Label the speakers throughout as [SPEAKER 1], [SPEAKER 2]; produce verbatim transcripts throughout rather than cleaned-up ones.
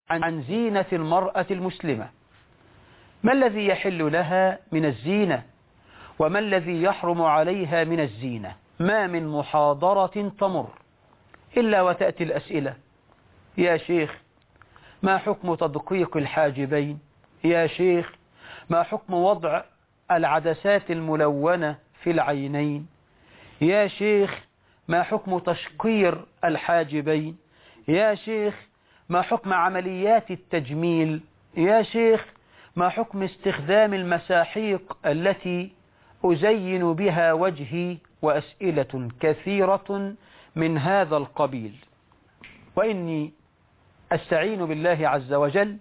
[SPEAKER 1] عن زينة المرأة المسلمة. ما الذي يحل لها من الزينة وما الذي يحرم عليها من الزينة؟ ما من محاضرة تمر إلا وتأتي الأسئلة: يا شيخ ما حكم تدقيق الحاجبين؟ يا شيخ ما حكم وضع العدسات الملونة في العينين؟ يا شيخ ما حكم تشقير الحاجبين؟ يا شيخ ما حكم عمليات التجميل؟ يا شيخ ما حكم استخدام المساحيق التي أزين بها وجهي؟ وأسئلة كثيرة من هذا القبيل. وإني أستعين بالله عز وجل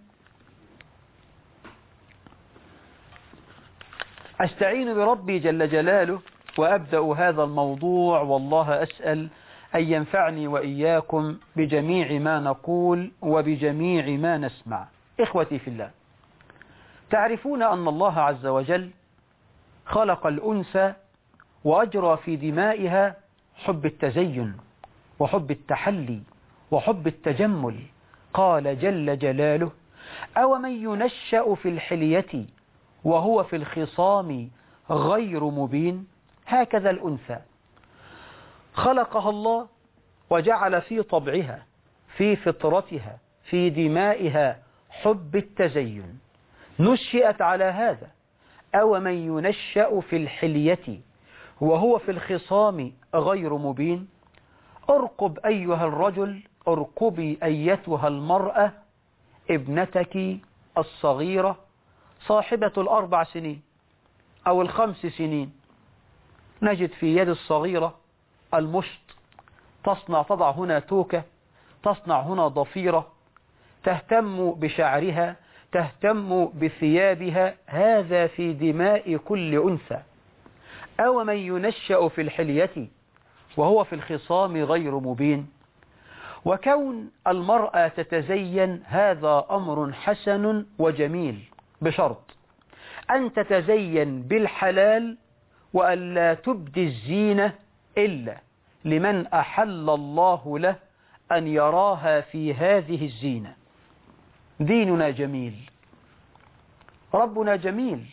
[SPEAKER 1] أستعين بربي جل جلاله وأبدأ هذا الموضوع والله أسأل أن ينفعني وإياكم بجميع ما نقول وبجميع ما نسمع. إخوتي في الله، تعرفون أن الله عز وجل خلق الأنثى وأجرى في دمائها حب التزين وحب التحلي وحب التجمل. قال جل جلاله: أومن ينشأ في الحلية وهو في الخصام غير مبين. هكذا الأنثى خلقها الله وجعل في طبعها في فطرتها في دمائها حب التزين، نشئت على هذا. أومن ينشأ في الحلية وهو في الخصام غير مبين. ارقب أيها الرجل، ارقبي أيتها المرأة ابنتك الصغيرة صاحبة الأربع سنين أو الخمس سنين. نجد في يد الصغيرة المشط، تصنع تضع هنا توكة، تصنع هنا ضفيرة، تهتم بشعرها، تهتم بثيابها. هذا في دماء كل أنثى. أومن ينشأ في الحلية وهو في الخصام غير مبين. وكون المرأة تتزين هذا أمر حسن وجميل، بشرط أن تتزين بالحلال وألا تبدي الزينة إلا لمن أحل الله له أن يراها في هذه الزينة. ديننا جميل، ربنا جميل.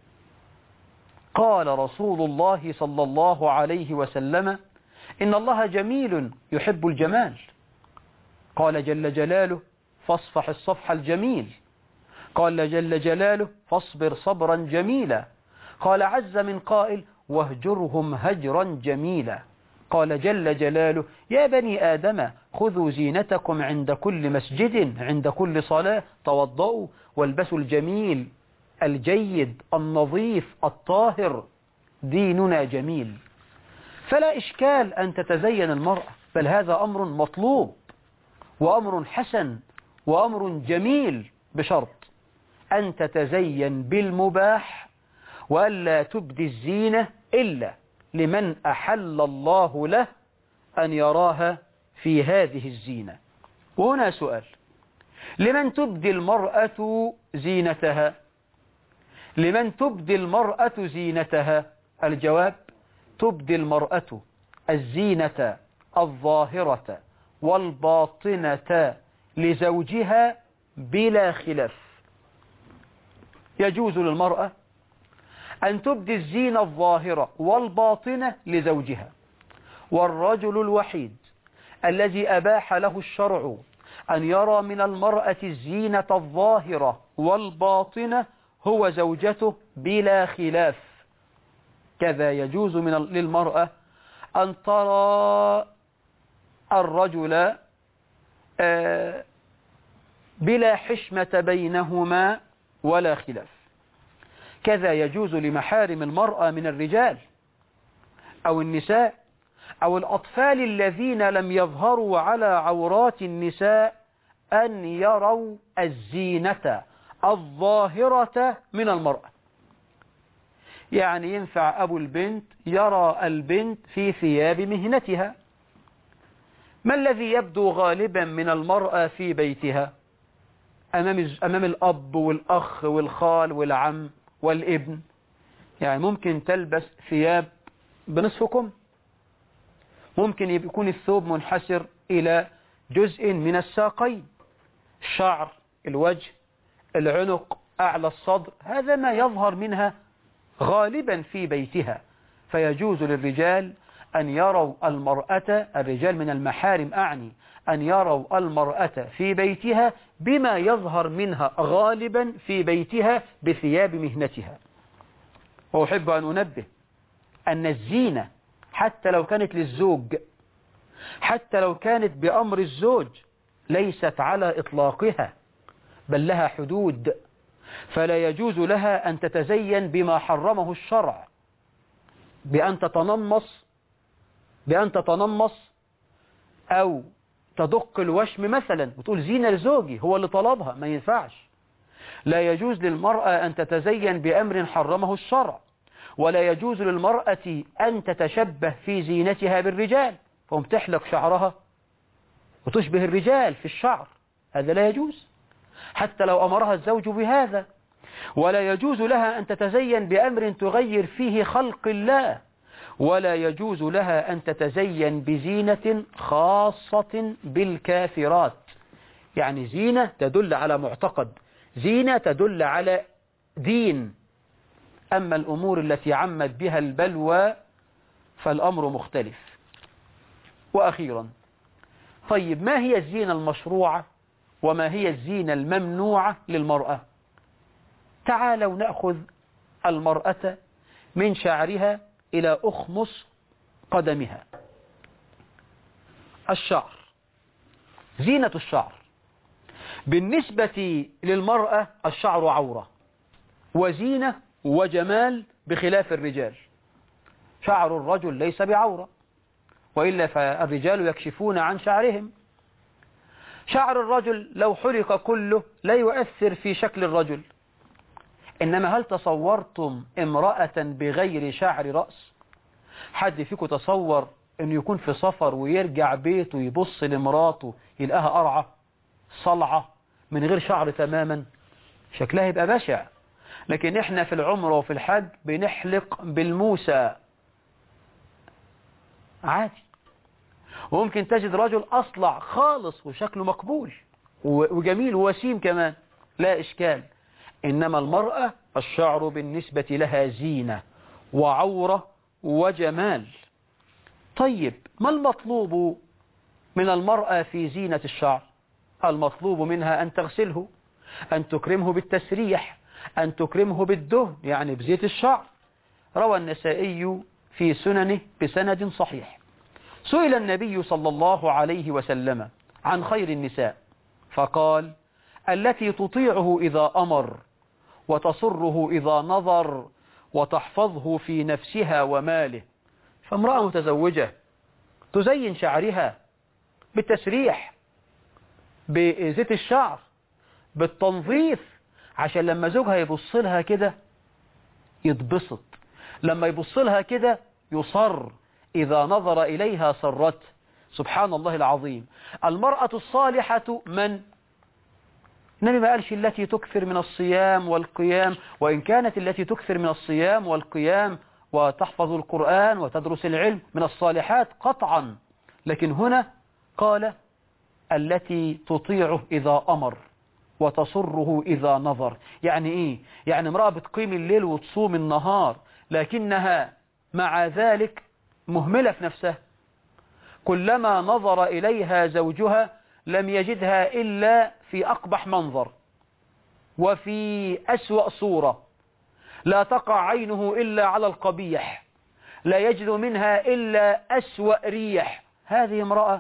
[SPEAKER 1] قال رسول الله صلى الله عليه وسلم: إن الله جميل يحب الجمال. قال جل جلاله: فاصفح الصفح الجميل. قال جل جلاله: فاصبر صبرا جميلا. قال عز من قائل: واهجرهم هجرا جميلا. قال جل جلاله: يا بني آدم خذوا زينتكم عند كل مسجد، عند كل صلاة، توضؤوا والبسوا الجميل الجيد النظيف الطاهر. ديننا جميل، فلا إشكال أن تتزين المرأة، بل هذا أمر مطلوب وأمر حسن وأمر جميل، بشرط أن تتزين بالمباح وألا تبدي الزينة إلا لمن أحل الله له أن يراها في هذه الزينة. وهنا سؤال: لمن تبدي المرأة زينتها؟ لمن تبدي المرأة زينتها؟ الجواب: تبدي المرأة الزينة الظاهرة والباطنة لزوجها بلا خلاف. يجوز للمرأة أن تبدي الزينة الظاهرة والباطنة لزوجها، والرجل الوحيد الذي أباح له الشرع أن يرى من المرأة الزينة الظاهرة والباطنة هو زوجته بلا خلاف. كذا يجوز من للمرأة أن ترى الرجل بلا حشمة بينهما ولا خلاف. كذا يجوز لمحارم المرأة من الرجال أو النساء أو الأطفال الذين لم يظهروا على عورات النساء أن يروا الزينة الظاهرة من المرأة. يعني ينفع أبو البنت يرى البنت في ثياب مهنتها. ما الذي يبدو غالبا من المرأة في بيتها أمام أمام الأب والأخ والخال والعم والابن؟ يعني ممكن تلبس ثياب بنصف كم، ممكن يكون الثوب منحسر إلى جزء من الساقين، شعر الوجه، العنق، أعلى الصدر، هذا ما يظهر منها غالبا في بيتها. فيجوز للرجال أن يروا المرأة، الرجال من المحارم أعني، أن يروا المرأة في بيتها بما يظهر منها غالبا في بيتها بثياب مهنتها. وأحب أن أنبه أن الزينة حتى لو كانت للزوج، حتى لو كانت بأمر الزوج، ليست على إطلاقها، بل لها حدود. فلا يجوز لها أن تتزين بما حرمه الشرع، بأن تتنمص بأن تتنمص أو تدق الوشم مثلا وتقول زينة لزوجي، هو اللي طلبها، ما ينفعش. لا يجوز للمرأة أن تتزين بأمر حرمه الشرع، ولا يجوز للمرأة أن تتشبه في زينتها بالرجال، فهم تحلق شعرها وتشبه الرجال في الشعر، هذا لا يجوز حتى لو أمرها الزوج بهذا. ولا يجوز لها أن تتزين بأمر تغير فيه خلق الله، ولا يجوز لها أن تتزين بزينة خاصة بالكافرات، يعني زينة تدل على معتقد، زينة تدل على دين. أما الأمور التي عمت بها البلوى فالأمر مختلف. وأخيرا، طيب ما هي الزينة المشروعة وما هي الزينة الممنوعة للمرأة؟ تعالوا نأخذ المرأة من شعرها إلى أخمص قدمها. الشعر، زينة الشعر بالنسبة للمرأة، الشعر عورة وزينة وجمال بخلاف الرجال. شعر الرجل ليس بعورة، وإلا فالرجال يكشفون عن شعرهم. شعر الرجل لو حرق كله لا يؤثر في شكل الرجل، إنما هل تصورتم امرأة بغير شعر رأس؟ حد فيكم تصور أنه يكون في سفر ويرجع بيته يبص لمراته يلقاها قرعة صلعة من غير شعر تماما؟ شكلها يبقى بشع. لكن احنا في العمرة وفي الحج بنحلق بالموسى عادي، وممكن تجد رجل أصلع خالص وشكله مقبول وجميل ووسيم كمان، لا إشكال. إنما المرأة الشعر بالنسبة لها زينة وعورة وجمال. طيب ما المطلوب من المرأة في زينة الشعر؟ المطلوب منها أن تغسله، أن تكرمه بالتسريح، أن تكرمه بالدهن يعني بزيت الشعر. روى النسائي في سننه بسند صحيح، سئل النبي صلى الله عليه وسلم عن خير النساء فقال: التي تطيعه إذا أمر، وتصره إذا نظر، وتحفظه في نفسها وماله. فامرأة متزوجة تزين شعرها بالتسريح، بزيت الشعر، بالتنظيف، عشان لما زوجها يبص لها كده يتبسط، لما يبص لها كده يصر، إذا نظر إليها سرت. سبحان الله العظيم. المرأة الصالحة من؟ النبي ما قالش التي تكثر من الصيام والقيام، وإن كانت التي تكثر من الصيام والقيام وتحفظ القرآن وتدرس العلم من الصالحات قطعا، لكن هنا قال التي تطيعه إذا أمر وتصره إذا نظر. يعني إيه؟ يعني امرأة بتقيم الليل وتصوم النهار، لكنها مع ذلك مهملة في نفسها، كلما نظر إليها زوجها لم يجدها إلا في أقبح منظر وفي أسوأ صورة، لا تقع عينه إلا على القبيح، لا يجد منها إلا أسوأ ريح. هذه امرأة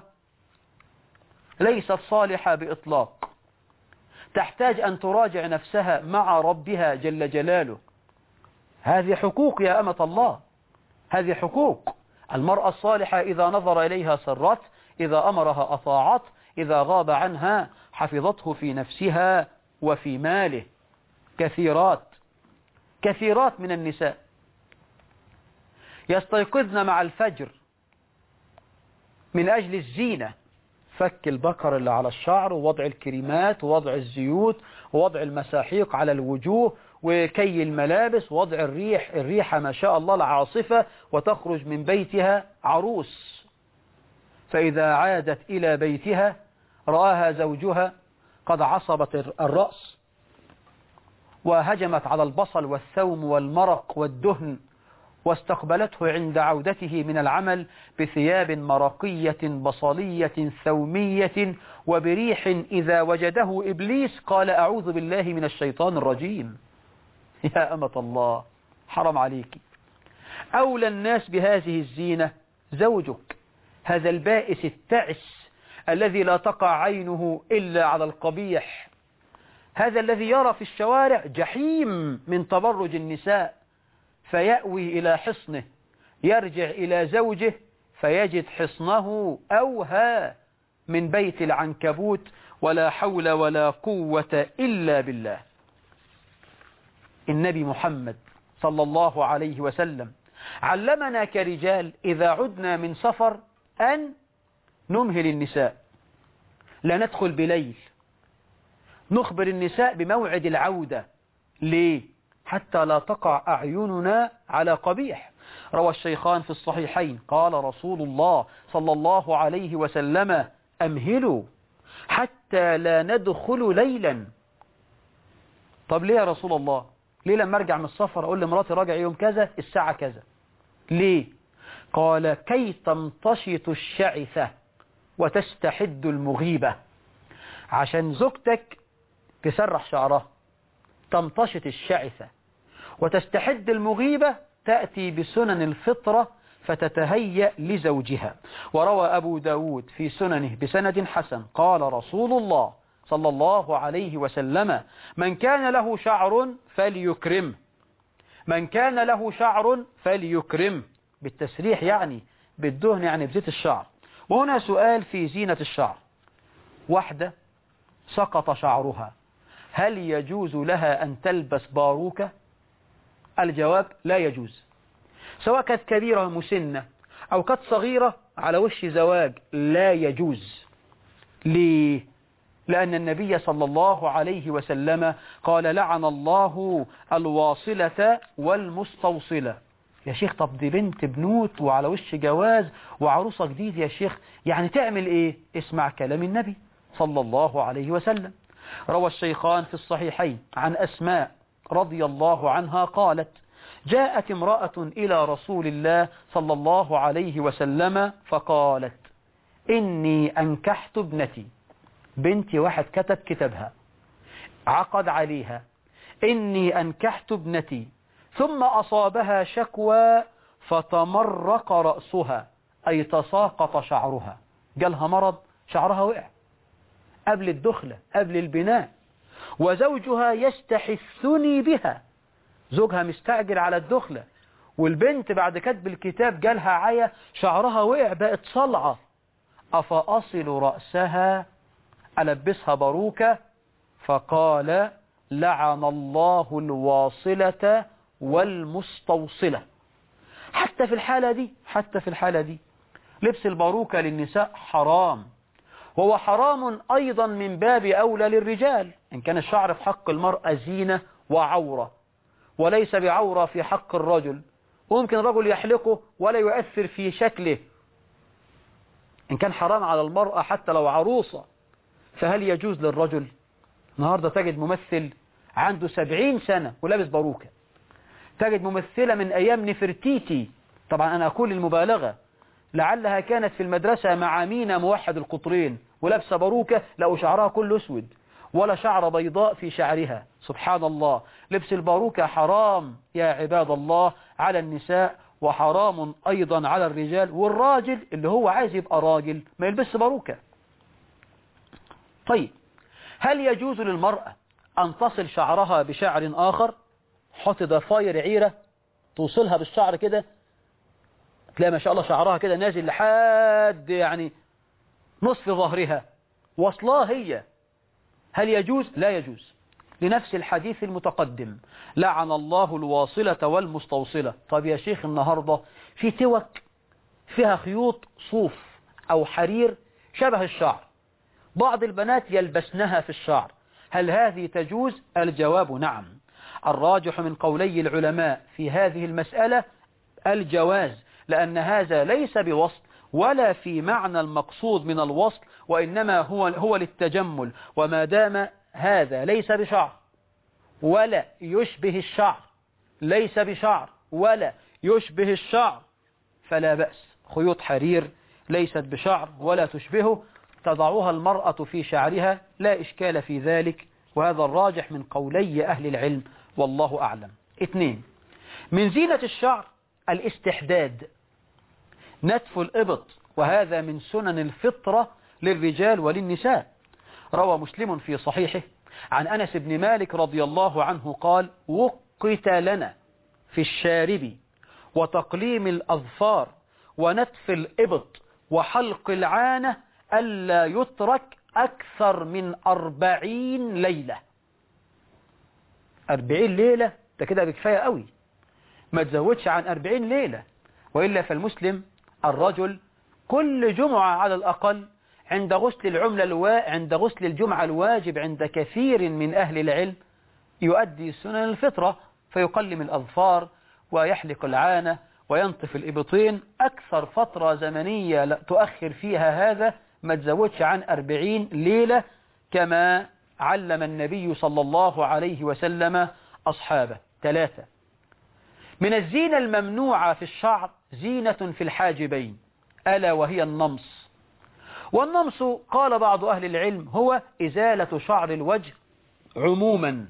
[SPEAKER 1] ليست صالحة بإطلاق، تحتاج أن تراجع نفسها مع ربها جل جلاله. هذه حقوق يا أمة الله، هذه حقوق. المرأة الصالحة إذا نظر إليها سرت، إذا أمرها أطاعت، إذا غاب عنها حفظته في نفسها وفي ماله. كثيرات كثيرات من النساء يستيقظن مع الفجر من أجل الزينة، فك البكر اللي على الشعر، ووضع الكريمات، ووضع الزيوت، ووضع المساحيق على الوجوه، وكي الملابس، ووضع الريح الريحة ما شاء الله العاصفة، وتخرج من بيتها عروس. فإذا عادت إلى بيتها رآها زوجها قد عصبت الرأس وهجمت على البصل والثوم والمرق والدهن، واستقبلته عند عودته من العمل بثياب مرقية بصلية ثومية وبريح إذا وجده إبليس قال أعوذ بالله من الشيطان الرجيم. يا أمة الله، حرم عليك. أولى الناس بهذه الزينة زوجك، هذا البائس التعس الذي لا تقع عينه إلا على القبيح، هذا الذي يرى في الشوارع جحيم من تبرج النساء فيأوي إلى حصنه، يرجع إلى زوجه فيجد حصنه أوهى من بيت العنكبوت، ولا حول ولا قوة إلا بالله. النبي محمد صلى الله عليه وسلم علمنا كرجال إذا عدنا من سفر أن نمهل النساء، لا ندخل بليل، نخبر النساء بموعد العودة. ليه؟ حتى لا تقع أعيننا على قبيح. روى الشيخان في الصحيحين قال رسول الله صلى الله عليه وسلم أمهلوا حتى لا ندخل ليلا. طب ليه يا رسول الله؟ ليه لما أرجع من السفر أقول لمراتي راجع يوم كذا الساعة كذا؟ ليه؟ قال كي تمتشط الشعثة وتستحد المغيبة، عشان زوجتك تسرح شعرها، تمتشط الشعثة وتستحد المغيبة، تأتي بسنن الفطرة فتتهيأ لزوجها. وروى أبو داود في سننه بسند حسن قال رسول الله صلى الله عليه وسلم من كان له شعر فليكرم، من كان له شعر فليكرم، بالتسريح يعني بالدهن يعني بزيت الشعر. وهنا سؤال في زينة الشعر، واحدة سقط شعرها هل يجوز لها أن تلبس باروكة؟ الجواب لا يجوز، سواء كانت كبيرة مسنة أو كانت صغيرة على وش زواج، لا يجوز. ليه؟ لأن النبي صلى الله عليه وسلم قال لعن الله الواصلة والمستوصلة. يا شيخ طب دي بنت بنوت وعلى وش جواز وعروسة جديد يا شيخ، يعني تعمل ايه؟ اسمع كلام النبي صلى الله عليه وسلم. روى الشيخان في الصحيحين عن أسماء رضي الله عنها قالت جاءت امرأة إلى رسول الله صلى الله عليه وسلم فقالت إني أنكحت ابنتي، بنتي واحد كتب كتابها عقد عليها، إني أنكحت ابنتي ثم أصابها شكوى فتمرق رأسها أي تساقط شعرها، جالها مرض شعرها وقع قبل الدخلة قبل البناء، وزوجها يستحثني بها، زوجها مستعجل على الدخلة، والبنت بعد كتب الكتاب جالها عيا شعرها وقع بقت صلعة، أفأصل رأسها ألبسها باروكة؟ فقال لعن الله الواصلة والمستوصلة. حتى في الحالة دي حتى في الحالة دي لبس الباروكة للنساء حرام، وهو حرام أيضا من باب أولى للرجال، إن كان الشعر في حق المرأة زينة وعورة وليس بعورة في حق الرجل، وممكن الرجل يحلقه ولا يؤثر في شكله. إن كان حرام على المرأة حتى لو عروسة، فهل يجوز للرجل؟ النهاردة تجد ممثل عنده سبعين سنة ولابس باروكة، تجد ممثلة من أيام نفرتيتي، طبعا أنا أقول المبالغة، لعلها كانت في المدرسة مع مينا موحد القطرين ولابسة باروكة، لقوا شعرها كله أسود ولا شعر بيضاء في شعرها. سبحان الله، لبس الباروكة حرام يا عباد الله على النساء، وحرام أيضا على الرجال، والراجل اللي هو عايز يبقى راجل ما يلبس باروكة. طيب هل يجوز للمرأة أن تصل شعرها بشعر آخر؟ حط ضفاير عيرة توصلها بالشعر كده، تلاقي ما شاء الله شعرها كده نازل لحد يعني نصف ظهرها وصلاه هي، هل يجوز؟ لا يجوز، لنفس الحديث المتقدم لعن الله الواصلة والمستوصلة. طب يا شيخ النهاردة في توك فيها خيوط صوف أو حرير شبه الشعر، بعض البنات يلبسنها في الشعر، هل هذه تجوز؟ الجواب نعم. الراجح من قولي العلماء في هذه المسألة الجواز، لأن هذا ليس بوصل ولا في معنى المقصود من الوصل، وإنما هو, هو للتجمل. وما دام هذا ليس بشعر ولا يشبه الشعر، ليس بشعر ولا يشبه الشعر، فلا بأس. خيوط حرير ليست بشعر ولا تشبهه، تضعها المرأة في شعرها، لا إشكال في ذلك، وهذا الراجح من قولي أهل العلم والله أعلم. اثنين، من زينة الشعر الاستحداد، نتف الإبط، وهذا من سنن الفطرة للرجال وللنساء. روى مسلم في صحيحه عن أنس بن مالك رضي الله عنه قال: وقت لنا في الشارب وتقليم الأظفار ونتف الإبط وحلق العانة ألا يترك أكثر من أربعين ليلة. أربعين ليلة ده كده بكفاية قوي، ما تزودش عن أربعين ليلة. وإلا فالمسلم الرجل كل جمعة على الأقل عند غسل العملة الوا... عند غسل الجمعة الواجب عند كثير من أهل العلم يؤدي سنن الفطرة، فيقلم الأظفار ويحلق العانة وينطف الإبطين. أكثر فترة زمنية تؤخر فيها هذا ما تزودش عن أربعين ليلة، كما علم النبي صلى الله عليه وسلم أصحابه. ثلاثة، من الزينة الممنوعة في الشعر زينة في الحاجبين، ألا وهي النمص. والنمص قال بعض أهل العلم هو إزالة شعر الوجه عموما.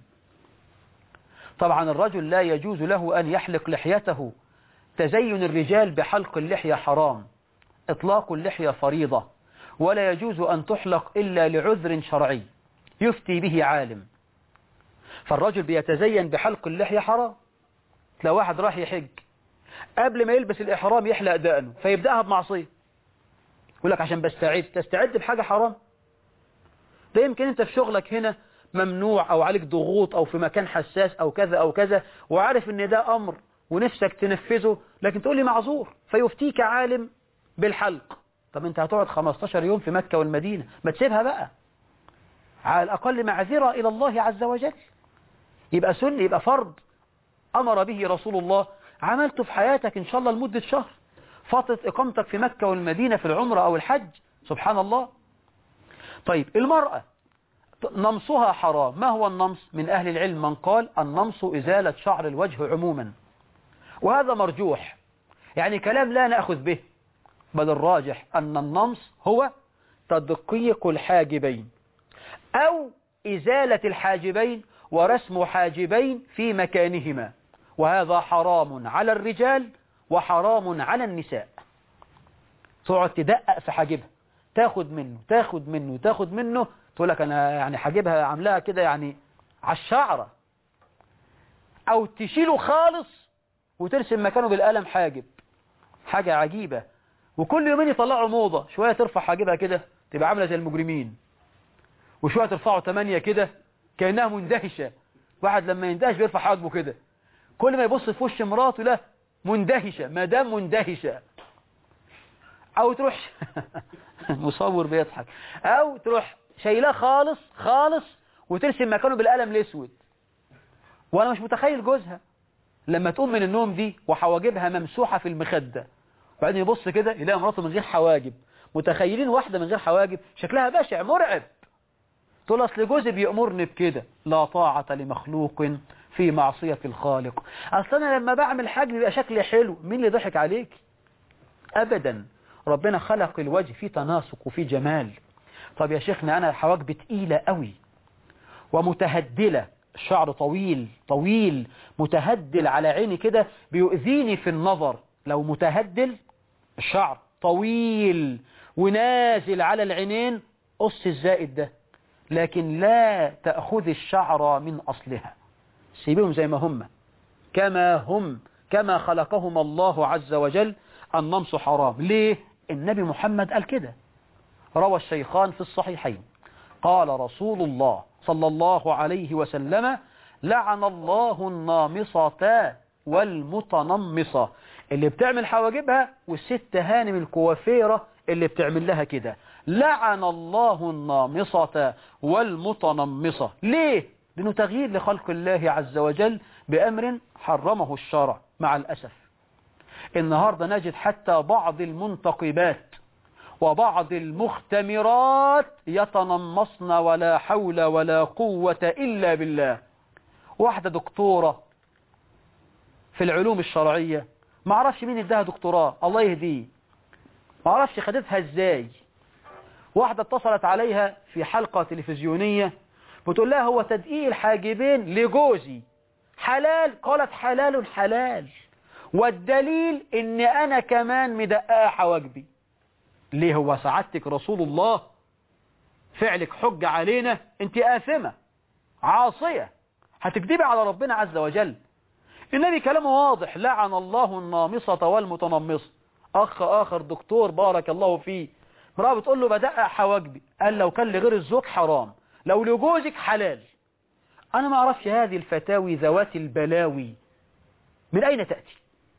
[SPEAKER 1] طبعا الرجل لا يجوز له أن يحلق لحيته، تزين الرجال بحلق اللحية حرام، إطلاق اللحية فريضة، ولا يجوز أن تحلق إلا لعذر شرعي يفتي به عالم. فالرجل بيتزين بحلق اللحية حرام. لو واحد راح يحج قبل ما يلبس الإحرام يحلق دقنه، فيبدأها بمعصية، يقول لك عشان بستعد. تستعد بحاجة حرام؟ ده يمكن أنت في شغلك هنا ممنوع أو عليك ضغوط أو في مكان حساس أو كذا أو كذا، وعارف إن ده أمر ونفسك تنفذه، لكن تقول لي معذور، فيفتيك عالم بالحلق. طب أنت هتقعد خمستاشر يوم في مكة والمدينة، ما تسيبها بقى، على الأقل معذرة إلى الله عز وجل. يبقى سن، يبقى فرض أمر به رسول الله، عملته في حياتك إن شاء الله لمدة شهر، فترة إقامتك في مكة والمدينة في العمرة أو الحج، سبحان الله. طيب المرأة نمصها حرام. ما هو النمص؟ من أهل العلم من قال النمص إزالة شعر الوجه عموما، وهذا مرجوح، يعني كلام لا نأخذ به، بل الراجح أن النمص هو تدقيق الحاجبين أو إزالة الحاجبين ورسم حاجبين في مكانهما، وهذا حرام على الرجال وحرام على النساء. تقعد تدقق في حاجبها، تاخد منه تاخد منه تاخد منه، تقول لك أنا يعني حاجبها عاملاها كده يعني على الشعرة، أو تشيله خالص وترسم مكانه بالقلم حاجب. حاجة عجيبة. وكل يومين يطلعوا موضة، شوية ترفع حاجبها كده تبقى عاملة زي المجرمين، وشوية ترفعوا تمانية كده كأنها مندهشة. واحد لما يندهش بيرفع حاجبه كده، كل ما يبص في وش مراته لا مندهشة، مدام مندهشة. أو تروح مصور بيضحك، أو تروح شايلاه خالص خالص وترسم مكانه بالقلم الأسود. وأنا مش متخيل جوزها لما تقوم من النوم دي وحواجبها ممسوحة في المخدة، وبعدين يبص كده يلاقي مراته من غير حواجب. متخيلين واحدة من غير حواجب شكلها بشع مرعب. تقول أصل جوزي بيأمرني بكده. لا طاعة لمخلوق في معصية الخالق. أصل أنا لما بعمل حاجة بيبقى شكلي حلو. مين اللي ضحك عليك؟ أبدا. ربنا خلق الوجه في تناسق وفي جمال. طب يا شيخنا أنا حواجبي تقيلة قوي ومتهدلة، الشعر طويل طويل متهدل على عيني كده بيؤذيني في النظر. لو متهدل الشعر طويل ونازل على العينين قص الزائد ده، لكن لا تأخذ الشعر من أصلها، سيبهم زي ما هم كما هم كما خلقهم الله عز وجل. النمص حرام. ليه؟ النبي محمد قال كده. روى الشيخان في الصحيحين قال رسول الله صلى الله عليه وسلم: لعن الله النامصة والمتنمصة، اللي بتعمل حواجبها والست هانم الكوافيرة اللي بتعمل لها كده. لعن الله النامصة والمتنمصة. ليه؟ لأنه تغيير لخلق الله عز وجل بأمر حرمه الشرع. مع الأسف النهاردة نجد حتى بعض المنتقبات وبعض المختمرات يتنمصن ولا حول ولا قوة إلا بالله. واحدة دكتورة في العلوم الشرعية، ما اعرفش مين اداها دكتوراه، الله يهديه، ما اعرفش خدتها ازاي. واحدة اتصلت عليها في حلقة تلفزيونية بتقول لها هو تدقيق الحاجبين لجوزي حلال؟ قالت حلال حلال، والدليل ان انا كمان مدققة حواجبي. ليه؟ هو سعادتك رسول الله؟ فعلك حج علينا؟ انت آثمة عاصية، هتكذبي على ربنا عز وجل. النبي كلامه واضح، لعن الله النامصة والمتنمصة. أخ آخر دكتور بارك الله فيه، امرأة بتقول له بدقق حواجبي، قال لو كان لغير الزوج حرام، لو لجوزك حلال. أنا ما أعرفش هذه الفتاوي ذوات البلاوي من أين تأتي؟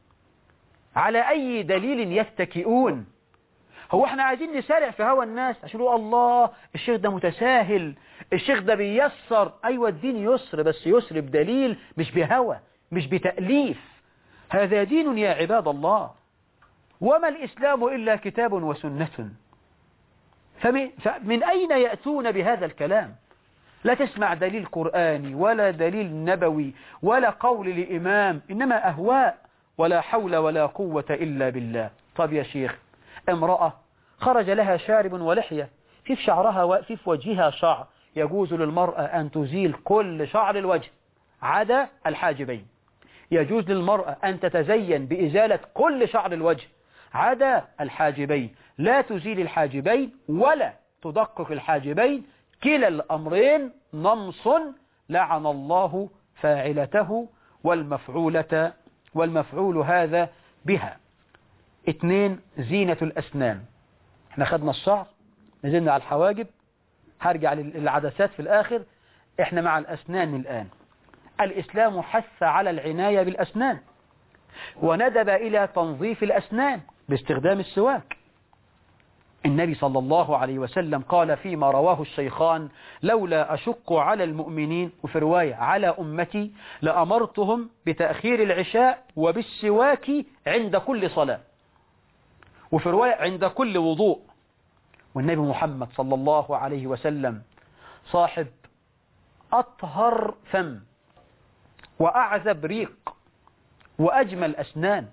[SPEAKER 1] على أي دليل يتكئون؟ هو احنا عايزين نسارع في هوى الناس عشان يقول الله الشيخ ده متساهل، الشيخ ده بيسر؟ أيوة الدين يسر، بس يسر بدليل مش بهوى مش بتأليف. هذا دين يا عباد الله، وما الإسلام إلا كتاب وسنة. فمن, فمن أين يأتون بهذا الكلام؟ لا تسمع دليل قرآني ولا دليل نبوي ولا قول لإمام، إنما أهواء، ولا حول ولا قوة إلا بالله. طب يا شيخ، امرأة خرج لها شارب ولحية، في شعرها وفي وجهها شعر، يجوز للمرأة أن تزيل كل شعر الوجه عدا الحاجبين. يجوز للمرأة أن تتزين بإزالة كل شعر الوجه عدا الحاجبين، لا تزيل الحاجبين ولا تدقق الحاجبين، كلا الأمرين نمص، لعن الله فاعلته والمفعولة والمفعول هذا بها. اثنين، زينة الأسنان. احنا خدنا الشعر، نزلنا على الحواجب، هرجع للعدسات في الآخر. احنا مع الأسنان الآن. الإسلام حث على العناية بالأسنان، وندب إلى تنظيف الأسنان باستخدام السواك. النبي صلى الله عليه وسلم قال فيما رواه الشيخان: لولا أشق على المؤمنين، وفي رواية على أمتي، لأمرتهم بتأخير العشاء وبالسواك عند كل صلاة، وفي رواية عند كل وضوء. والنبي محمد صلى الله عليه وسلم صاحب أطهر فم وأعذب ريق وأجمل أسنان،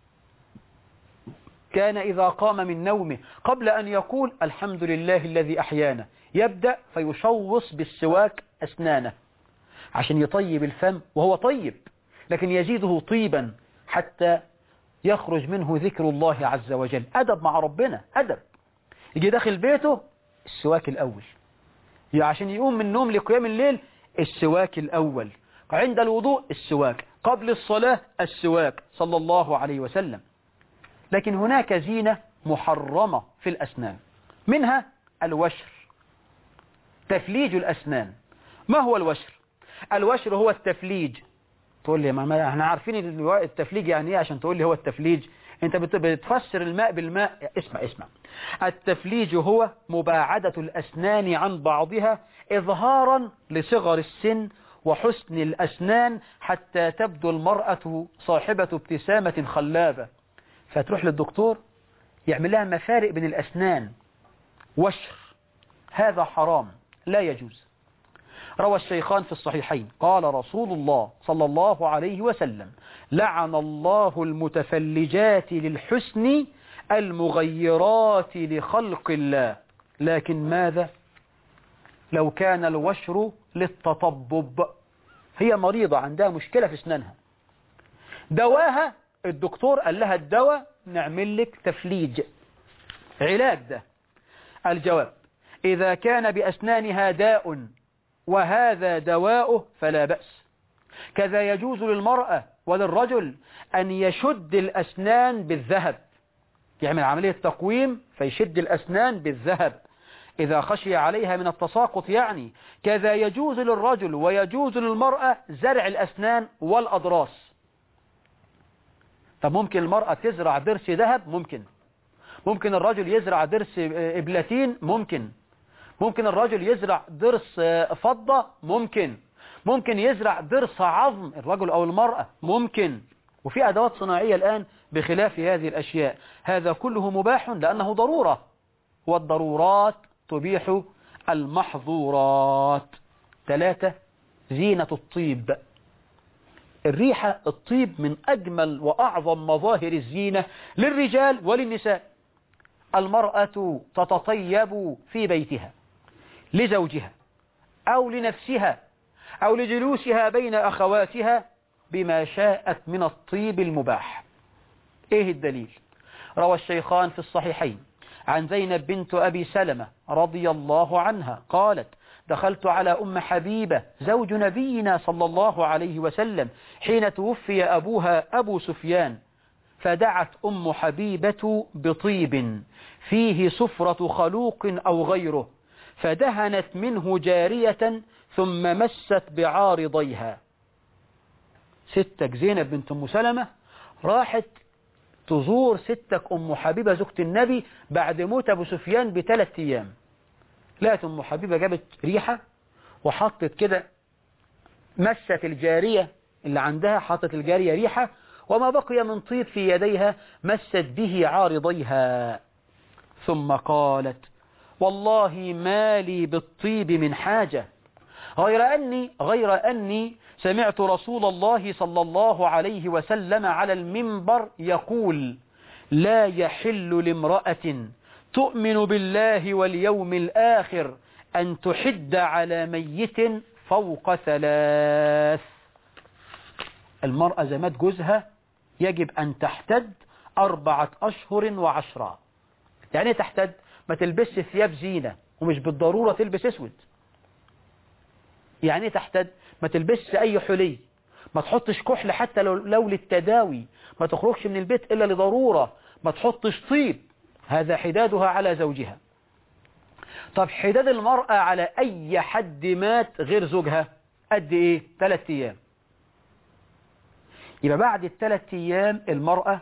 [SPEAKER 1] كان إذا قام من نومه قبل أن يقول الحمد لله الذي أحيانا يبدأ فيشوص بالسواك أسنانه عشان يطيب الفم، وهو طيب لكن يزيده طيبا حتى يخرج منه ذكر الله عز وجل. أدب مع ربنا، أدب. يجي داخل بيته السواك الأول، عشان يقوم من النوم لقيام الليل السواك الأول، عند الوضوء السواك، قبل الصلاة السواك صلى الله عليه وسلم. لكن هناك زينة محرمة في الأسنان، منها الوشر، تفليج الأسنان. ما هو الوشر؟ الوشر هو التفليج. تقول لي ما احنا عارفين التفليج يعني ايه عشان تقول لي هو التفليج؟ انت بتفسر الماء بالماء. اسمع اسمع، التفليج هو مباعدة الأسنان عن بعضها إظهارا لصغر السن وحسن الأسنان حتى تبدو المرأة صاحبة ابتسامة خلابة، فتروح للدكتور يعمل لها مفارق بين الأسنان. وشر هذا حرام لا يجوز. روى الشيخان في الصحيحين قال رسول الله صلى الله عليه وسلم: لعن الله المتفلجات للحسن المغيرات لخلق الله. لكن ماذا لو كان الوشر للتطبب؟ هي مريضة عندها مشكلة في اسنانها، دواها الدكتور قال لها الدواء نعمل لك تفليج، علاج ده. الجواب: إذا كان بأسنانها داء وهذا دواؤه فلا بأس. كذا يجوز للمرأة وللرجل أن يشد الأسنان بالذهب، يعمل عملية تقويم فيشد الأسنان بالذهب إذا خشي عليها من التساقط يعني. كذا يجوز للرجل ويجوز للمرأة زرع الأسنان والأضراس. طب ممكن المرأة تزرع ضرس ذهب؟ ممكن. ممكن الرجل يزرع ضرس إبلاتين؟ ممكن. ممكن الرجل يزرع ضرس فضة؟ ممكن. ممكن يزرع ضرس عظم الرجل أو المرأة؟ ممكن. وفي أدوات صناعية الآن بخلاف هذه الأشياء. هذا كله مباح لأنه ضرورة، والضرورات تبيح المحظورات. ثلاثة، زينة الطيب. الريحة، الطيب من أجمل وأعظم مظاهر الزينة للرجال وللنساء. المرأة تتطيب في بيتها لزوجها أو لنفسها أو لجلوسها بين أخواتها بما شاءت من الطيب المباح. إيه الدليل؟ روى الشيخان في الصحيحين عن زينب بنت أبي سلمة رضي الله عنها قالت: دخلت على أم حبيبة زوج نبينا صلى الله عليه وسلم حين توفي أبوها أبو سفيان، فدعت أم حبيبة بطيب فيه صفرة خلوق أو غيره، فدهنت منه جارية ثم مست بعارضيها. ستك زينب بنت أم سلمة راحت تزور ستك أم حبيبة زوجة النبي بعد موت أبو سفيان بثلاث أيام. لقت أم حبيبة جابت ريحة وحطت كده، مست الجارية اللي عندها، حطت الجارية ريحة، وما بقي من طيب في يديها مست به عارضيها، ثم قالت: والله ما لي بالطيب من حاجة، غير أني, غير أني سمعت رسول الله صلى الله عليه وسلم على المنبر يقول: لا يحل لامرأة تؤمن بالله واليوم الآخر أن تحد على ميت فوق ثلاث. المرأة زمات جوزها يجب أن تحتد أربعة أشهر وعشرة. يعني تحتد ما تلبسش ثياب زينة، ومش بالضرورة تلبس اسود. يعني تحتد ما تلبسش أي حلي، ما تحطش كحل حتى لو, لو للتداوي، ما تخرجش من البيت إلا لضرورة، ما تحطش طيب. هذا حدادها على زوجها. طب حداد المرأة على أي حد مات غير زوجها قد إيه؟ ثلاث أيام. يبقى بعد الثلاث أيام المرأة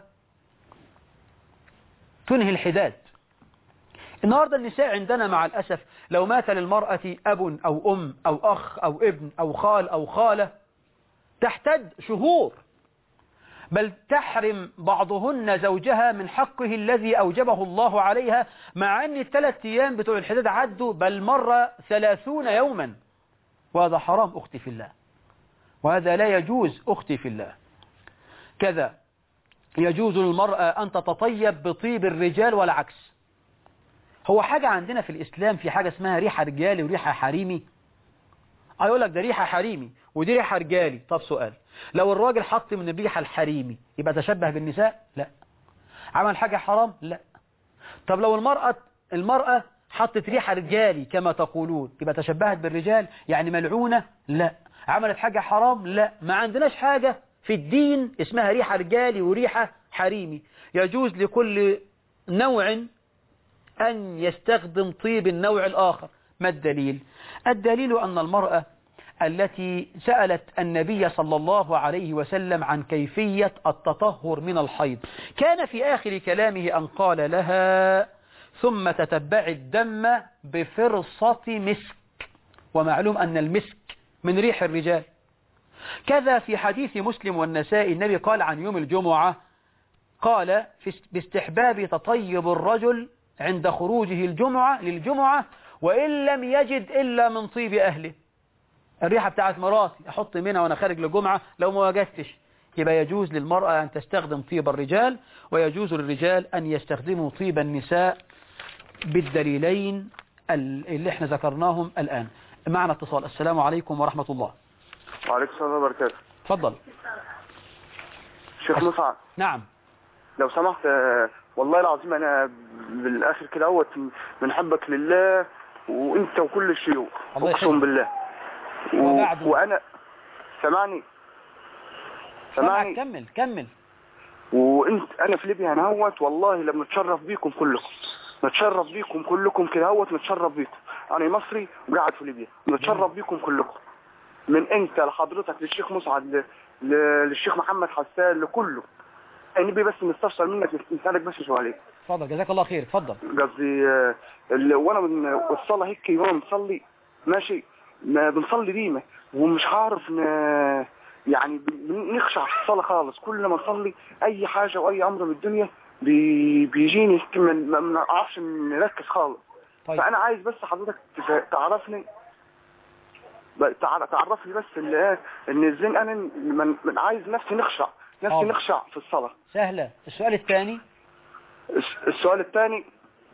[SPEAKER 1] تنهي الحداد. النهاردة النساء عندنا مع الأسف لو مات للمرأة أب أو أم أو أخ أو ابن أو خال أو خالة تحتد شهور، بل تحرم بعضهن زوجها من حقه الذي أوجبه الله عليها، مع أن الثلاث أيام بتوع الحداد عدوا، بل مر ثلاثون يوما. وهذا حرام أختي في الله، وهذا لا يجوز أختي في الله. كذا يجوز للمرأة أن تتطيب بطيب الرجال والعكس. هو حاجة عندنا في الإسلام في حاجة اسمها ريحة رجالي وريحة حريمي؟ أقول لك ده ريحة حريمي ودي ريحة رجالي. طب سؤال، لو الراجل حط من الريحة الحريمي يبقى تشبه بالنساء؟ لا. عمل حاجة حرام؟ لا. طب لو المرأة المرأة حطت ريحة رجالي كما تقولون يبقى تشبهت بالرجال، يعني ملعونة؟ لا. عملت حاجة حرام؟ لا. ما عندناش حاجة في الدين اسمها ريحة رجالي وريحة حريمي. يجوز لكل نوع أن يستخدم طيب النوع الآخر. ما الدليل؟ الدليل أن المرأة التي سألت النبي صلى الله عليه وسلم عن كيفية التطهر من الحيض، كان في آخر كلامه أن قال لها: ثم تتبع الدم بفرصة مسك. ومعلوم أن المسك من ريح الرجال. كذا في حديث مسلم والنسائي النبي قال عن يوم الجمعة، قال باستحباب تطيب الرجل عند خروجه الجمعة للجمعة وإن لم يجد إلا من طيب أهله. الريحة بتاعت مراتي أحط منها وأنا خارج للجمعة، لو ما وجدتش يبقى يجوز للمرأة أن تستخدم طيب الرجال، ويجوز للرجال أن يستخدموا طيب النساء بالدليلين اللي احنا ذكرناهم الآن. معنا اتصال. السلام عليكم ورحمة الله.
[SPEAKER 2] وعليكم السلام وبركاته.
[SPEAKER 1] تفضل
[SPEAKER 2] شيخ أس... مصعب.
[SPEAKER 1] نعم.
[SPEAKER 2] لو سمحت، والله العظيم أنا بالآخر كده اهوت من حبك لله وأنت وكل الشيوخ، أقسم بالله. و... وأنا سمعني
[SPEAKER 1] سمعني كمل كمل.
[SPEAKER 2] وأنت أنا في ليبيا أنا اهوت، والله لما نتشرف بيكم كلكم، نتشرف بيكم كلكم كده اهوت، نتشرف بيكم. أنا مصري وقاعد في ليبيا، نتشرف بيكم كلكم، من أنت لحضرتك للشيخ مسعد ل... ل... للشيخ محمد حسان لكله. نبي بس نستفسر منك نسألك بس سؤالين.
[SPEAKER 1] اتفضل جزاك الله خير. اتفضل.
[SPEAKER 2] قصدي وانا من الصلاه هيك وانا بنصلي ماشي، ما بنصلي ديما ومش عارف ن... يعني بنخشع في الصلاه خالص. كل ما نصلي اي حاجه واي امر من الدنيا بي بيجيني ما بنعرفش نركز خالص.
[SPEAKER 1] طيب.
[SPEAKER 2] فانا عايز بس حضرتك تعرفني تعرفني بس اللي ان الزين انا من, من عايز نفسي نخشع نفسي أوه. نخشع في الصلاه.
[SPEAKER 1] سهله. السؤال الثاني
[SPEAKER 2] السؤال الثاني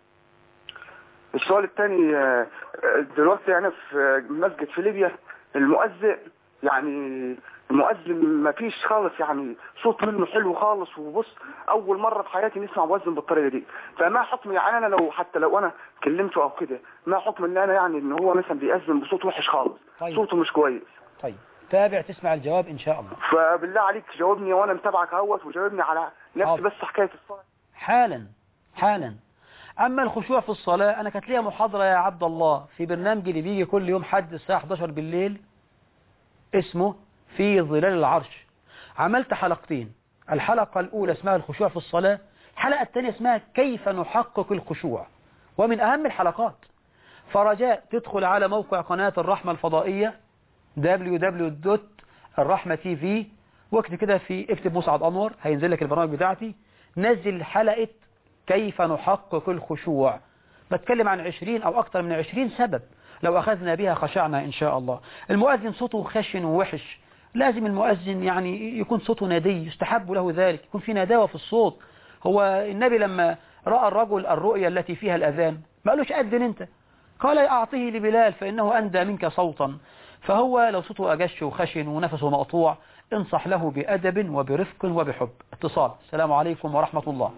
[SPEAKER 2] السؤال الثاني دلوقتي انا في مسجد في ليبيا، المؤذن يعني المؤذن ما فيش خالص، يعني صوت منه حلو خالص، وبص اول مره في حياتي نسمع مؤذن بالطريقه دي. فما حكم يعني انا لو حتى لو انا كلمته او كده، ما حكم ان انا يعني ان هو مثلا بيأذن بصوت وحش خالص؟ طيب. صوته مش كويس.
[SPEAKER 1] طيب تابع تسمع الجواب ان شاء الله.
[SPEAKER 2] فبالله عليك جاوبني وانا متابعك اهوت، وجاوبني على نفس بس حكايه الصلاه
[SPEAKER 1] حالا حالا. اما الخشوع في الصلاه، انا كانت ليا محاضره يا عبد الله في برنامج اللي بيجي كل يوم حد الساعه احد عشر بالليل، اسمه في ظلال العرش. عملت حلقتين، الحلقة الأولى اسمها الخشوع في الصلاة، الحلقة الثانية اسمها كيف نحقق الخشوع، ومن أهم الحلقات. فرجاء تدخل على موقع قناة الرحمة الفضائية دبليو دبليو دبليو دوت الرحمة تي في، واكتب كده في اكتب مسعد أنور هينزل لك البرامج بتاعتي، نزل حلقة كيف نحقق الخشوع. بتكلم عن عشرين أو أكثر من عشرين سبب لو أخذنا بها خشعنا إن شاء الله. المؤذن صوته خشن ووحش، لازم المؤذن يعني يكون صوته نادي، يستحب له ذلك، يكون في نداوة في الصوت. هو النبي لما رأى الرجل الرؤيا التي فيها الأذان ما قالوش أذن أنت، قال أعطيه لبلال فإنه أندى منك صوتا. فهو لو صوته أجش وخشن ونفسه مقطوع، انصح له بأدب وبرفق وبحب. اتصال. السلام عليكم ورحمة الله.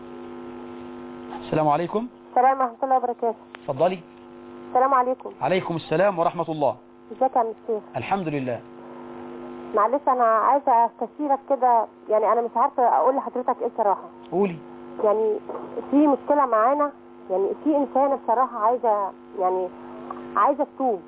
[SPEAKER 1] السلام عليكم.
[SPEAKER 3] السلام ورحمة الله وبركاته.
[SPEAKER 1] اتفضلي.
[SPEAKER 3] السلام عليكم.
[SPEAKER 1] عليكم السلام ورحمة الله.
[SPEAKER 3] ازيك يا مستر؟
[SPEAKER 1] الحمد لله.
[SPEAKER 3] معلش انا عايزه استشيرك كده، يعني انا مش عارفه اقول لحضرتك ايه صراحه.
[SPEAKER 1] قولي.
[SPEAKER 3] يعني في مشكله معانا، يعني في انسانه بصراحه عايزه يعني عايزه تتوب،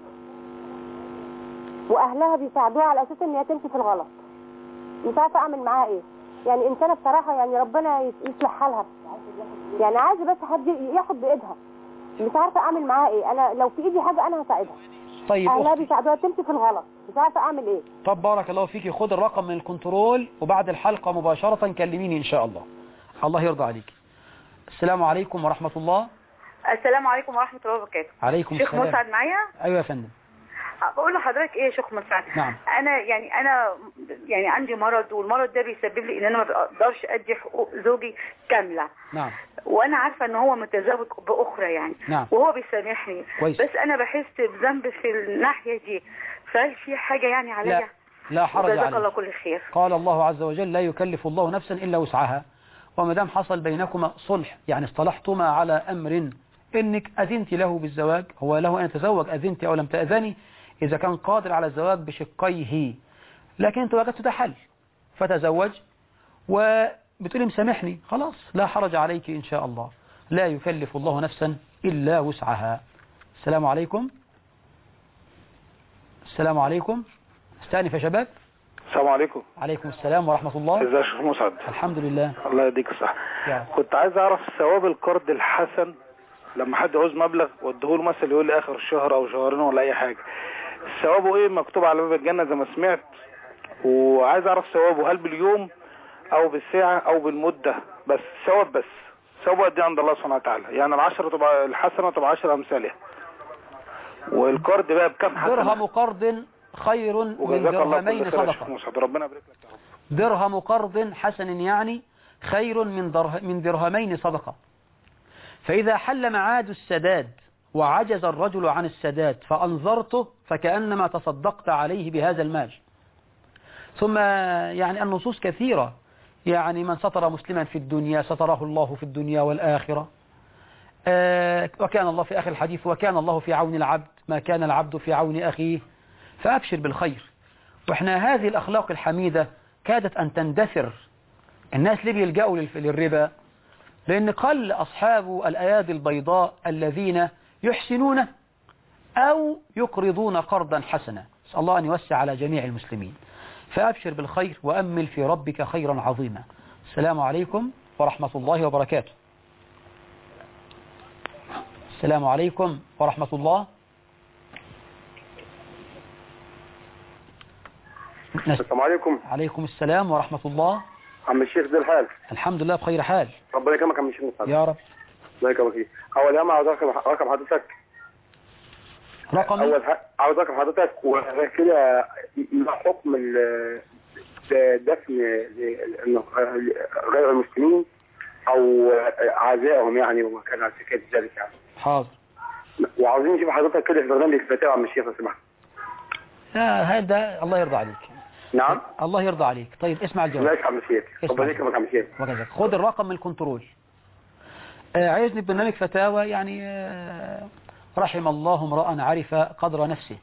[SPEAKER 3] واهلها بيساعدوها على اساس ان هي تمشي في الغلط. مش عارفه اعمل معاها ايه. يعني انسانه بصراحه يعني ربنا يصلح حالها، يعني عايزه بس حد ياخد بايدها. مش عارفه اعمل معاها ايه. انا لو في ايدي حاجه انا هساعدها.
[SPEAKER 1] طيب
[SPEAKER 3] اهلها بيساعدوها تمشي في الغلط، مش عارفه اعمل ايه.
[SPEAKER 1] طب بارك الله فيكي، خد الرقم من الكنترول وبعد الحلقه مباشره كلميني ان شاء الله. الله يرضى عليك. السلام عليكم ورحمه الله.
[SPEAKER 4] السلام عليكم ورحمه الله وبركاته.
[SPEAKER 1] عليكم السلام.
[SPEAKER 4] شيخ مسعد معايا؟
[SPEAKER 1] ايوه يا فندم.
[SPEAKER 4] بقول لحضرتك ايه يا شيخ مسعد؟
[SPEAKER 1] نعم.
[SPEAKER 4] انا يعني انا يعني عندي مرض، والمرض ده بيسبب لي ان انا ما بقدرش ادي حقوق زوجي كامله.
[SPEAKER 1] نعم.
[SPEAKER 4] وانا عارفه ان هو متزوج باخرى يعني.
[SPEAKER 1] نعم.
[SPEAKER 4] وهو بيسامحني.
[SPEAKER 1] كويس.
[SPEAKER 4] بس انا بحس بذنب في الناحيه دي، فهل في حاجه يعني عليا؟
[SPEAKER 1] لا لا حرج عليك.
[SPEAKER 4] جزاك الله كل خير.
[SPEAKER 1] قال الله عز وجل لا يكلف الله نفسا الا وسعها، وما دام حصل بينكما صلح، يعني اصطلحتما على امر انك اذنت له بالزواج، هو له ان يتزوج اذنت او لم تاذني، إذا كان قادر على الزواج بشقيه، لكن أنت وجدت ده حل فتزوج وبتقولي مسامحني، خلاص لا حرج عليك إن شاء الله. لا يكلف الله نفسا إلا وسعها. السلام عليكم. السلام عليكم. استأنف يا شباب.
[SPEAKER 5] السلام عليكم.
[SPEAKER 1] عليكم السلام ورحمة الله.
[SPEAKER 5] ازيك يا شيخ مسعد؟
[SPEAKER 1] الحمد لله.
[SPEAKER 5] الله يديك الصحة. كنت عايز أعرف ثواب القرض الحسن لما حد عاوز مبلغ واديهوله مثلا يقول لي آخر الشهر أو شهرين ولا أي حاجة، ثوابه ايه مكتوب على باب الجنة زي ما سمعت، وعايز اعرف ثوابه هل باليوم او بالساعة او بالمدة، بس ثواب بس ثوابه قد ايه عند الله سبحانه وتعالى؟ يعني العشرة تبقى الحسنة تبقى عشر امثالها، والقرض بقى بكم حسنة؟
[SPEAKER 1] درهم قرض خير من درهمين صدقة.
[SPEAKER 5] ربنا يبارك لك يا رب.
[SPEAKER 1] درهم قرض حسن يعني خير من درهم من درهمين صدقة. فإذا حل معاد السداد وعجز الرجل عن السداد فأنظرته فكأنما تصدقت عليه بهذا المال. ثم يعني النصوص كثيرة، يعني من ستر مسلما في الدنيا ستره الله في الدنيا والآخرة. آه وكان الله في آخر الحديث وكان الله في عون العبد ما كان العبد في عون أخيه. فأبشر بالخير. وإحنا هذه الأخلاق الحميدة كادت أن تندثر. الناس ليه بيلجأوا للربا؟ لأن قل أصحاب الأيادي البيضاء الذين يحسنون أو يقرضون قرضا حسنا. أسأل الله أن يوسع على جميع المسلمين. فأبشر بالخير وأمل في ربك خيرا عظيما. السلام عليكم ورحمة الله وبركاته. السلام عليكم ورحمة الله.
[SPEAKER 6] السلام عليكم.
[SPEAKER 1] عليكم السلام ورحمة الله.
[SPEAKER 6] عم الشيخ ذي الحال؟
[SPEAKER 1] الحمد لله بخير حال.
[SPEAKER 6] ربنا يكرمك يا عم الشيخ مصطفى.
[SPEAKER 1] يا رب.
[SPEAKER 6] الله يكرمك فيك. اول يوم عاوز رقم رقم حضرتك.
[SPEAKER 1] رقم
[SPEAKER 6] اول عاوز رقم حضرتك وكده ما حكم الدفن غير المسلمين او عزائهم يعني وكان على سكه ذلك يعني.
[SPEAKER 1] حاضر.
[SPEAKER 6] وعاوزين نشوف حضرتك كده في برنامج الفتاوى عم الشيخ لو سمحت.
[SPEAKER 1] لا هذا الله يرضى عليك.
[SPEAKER 6] نعم.
[SPEAKER 1] الله يرضى عليك. طيب اسمع الجواب.
[SPEAKER 6] ماشي يا عم الشيخ. ربنا يكرمك يا عم الشيخ.
[SPEAKER 1] وكذلك خد الرقم من الكنترول. آه عايزني برنامج فتاوى يعني آه رحم الله امرأ عرف قدر نفسه.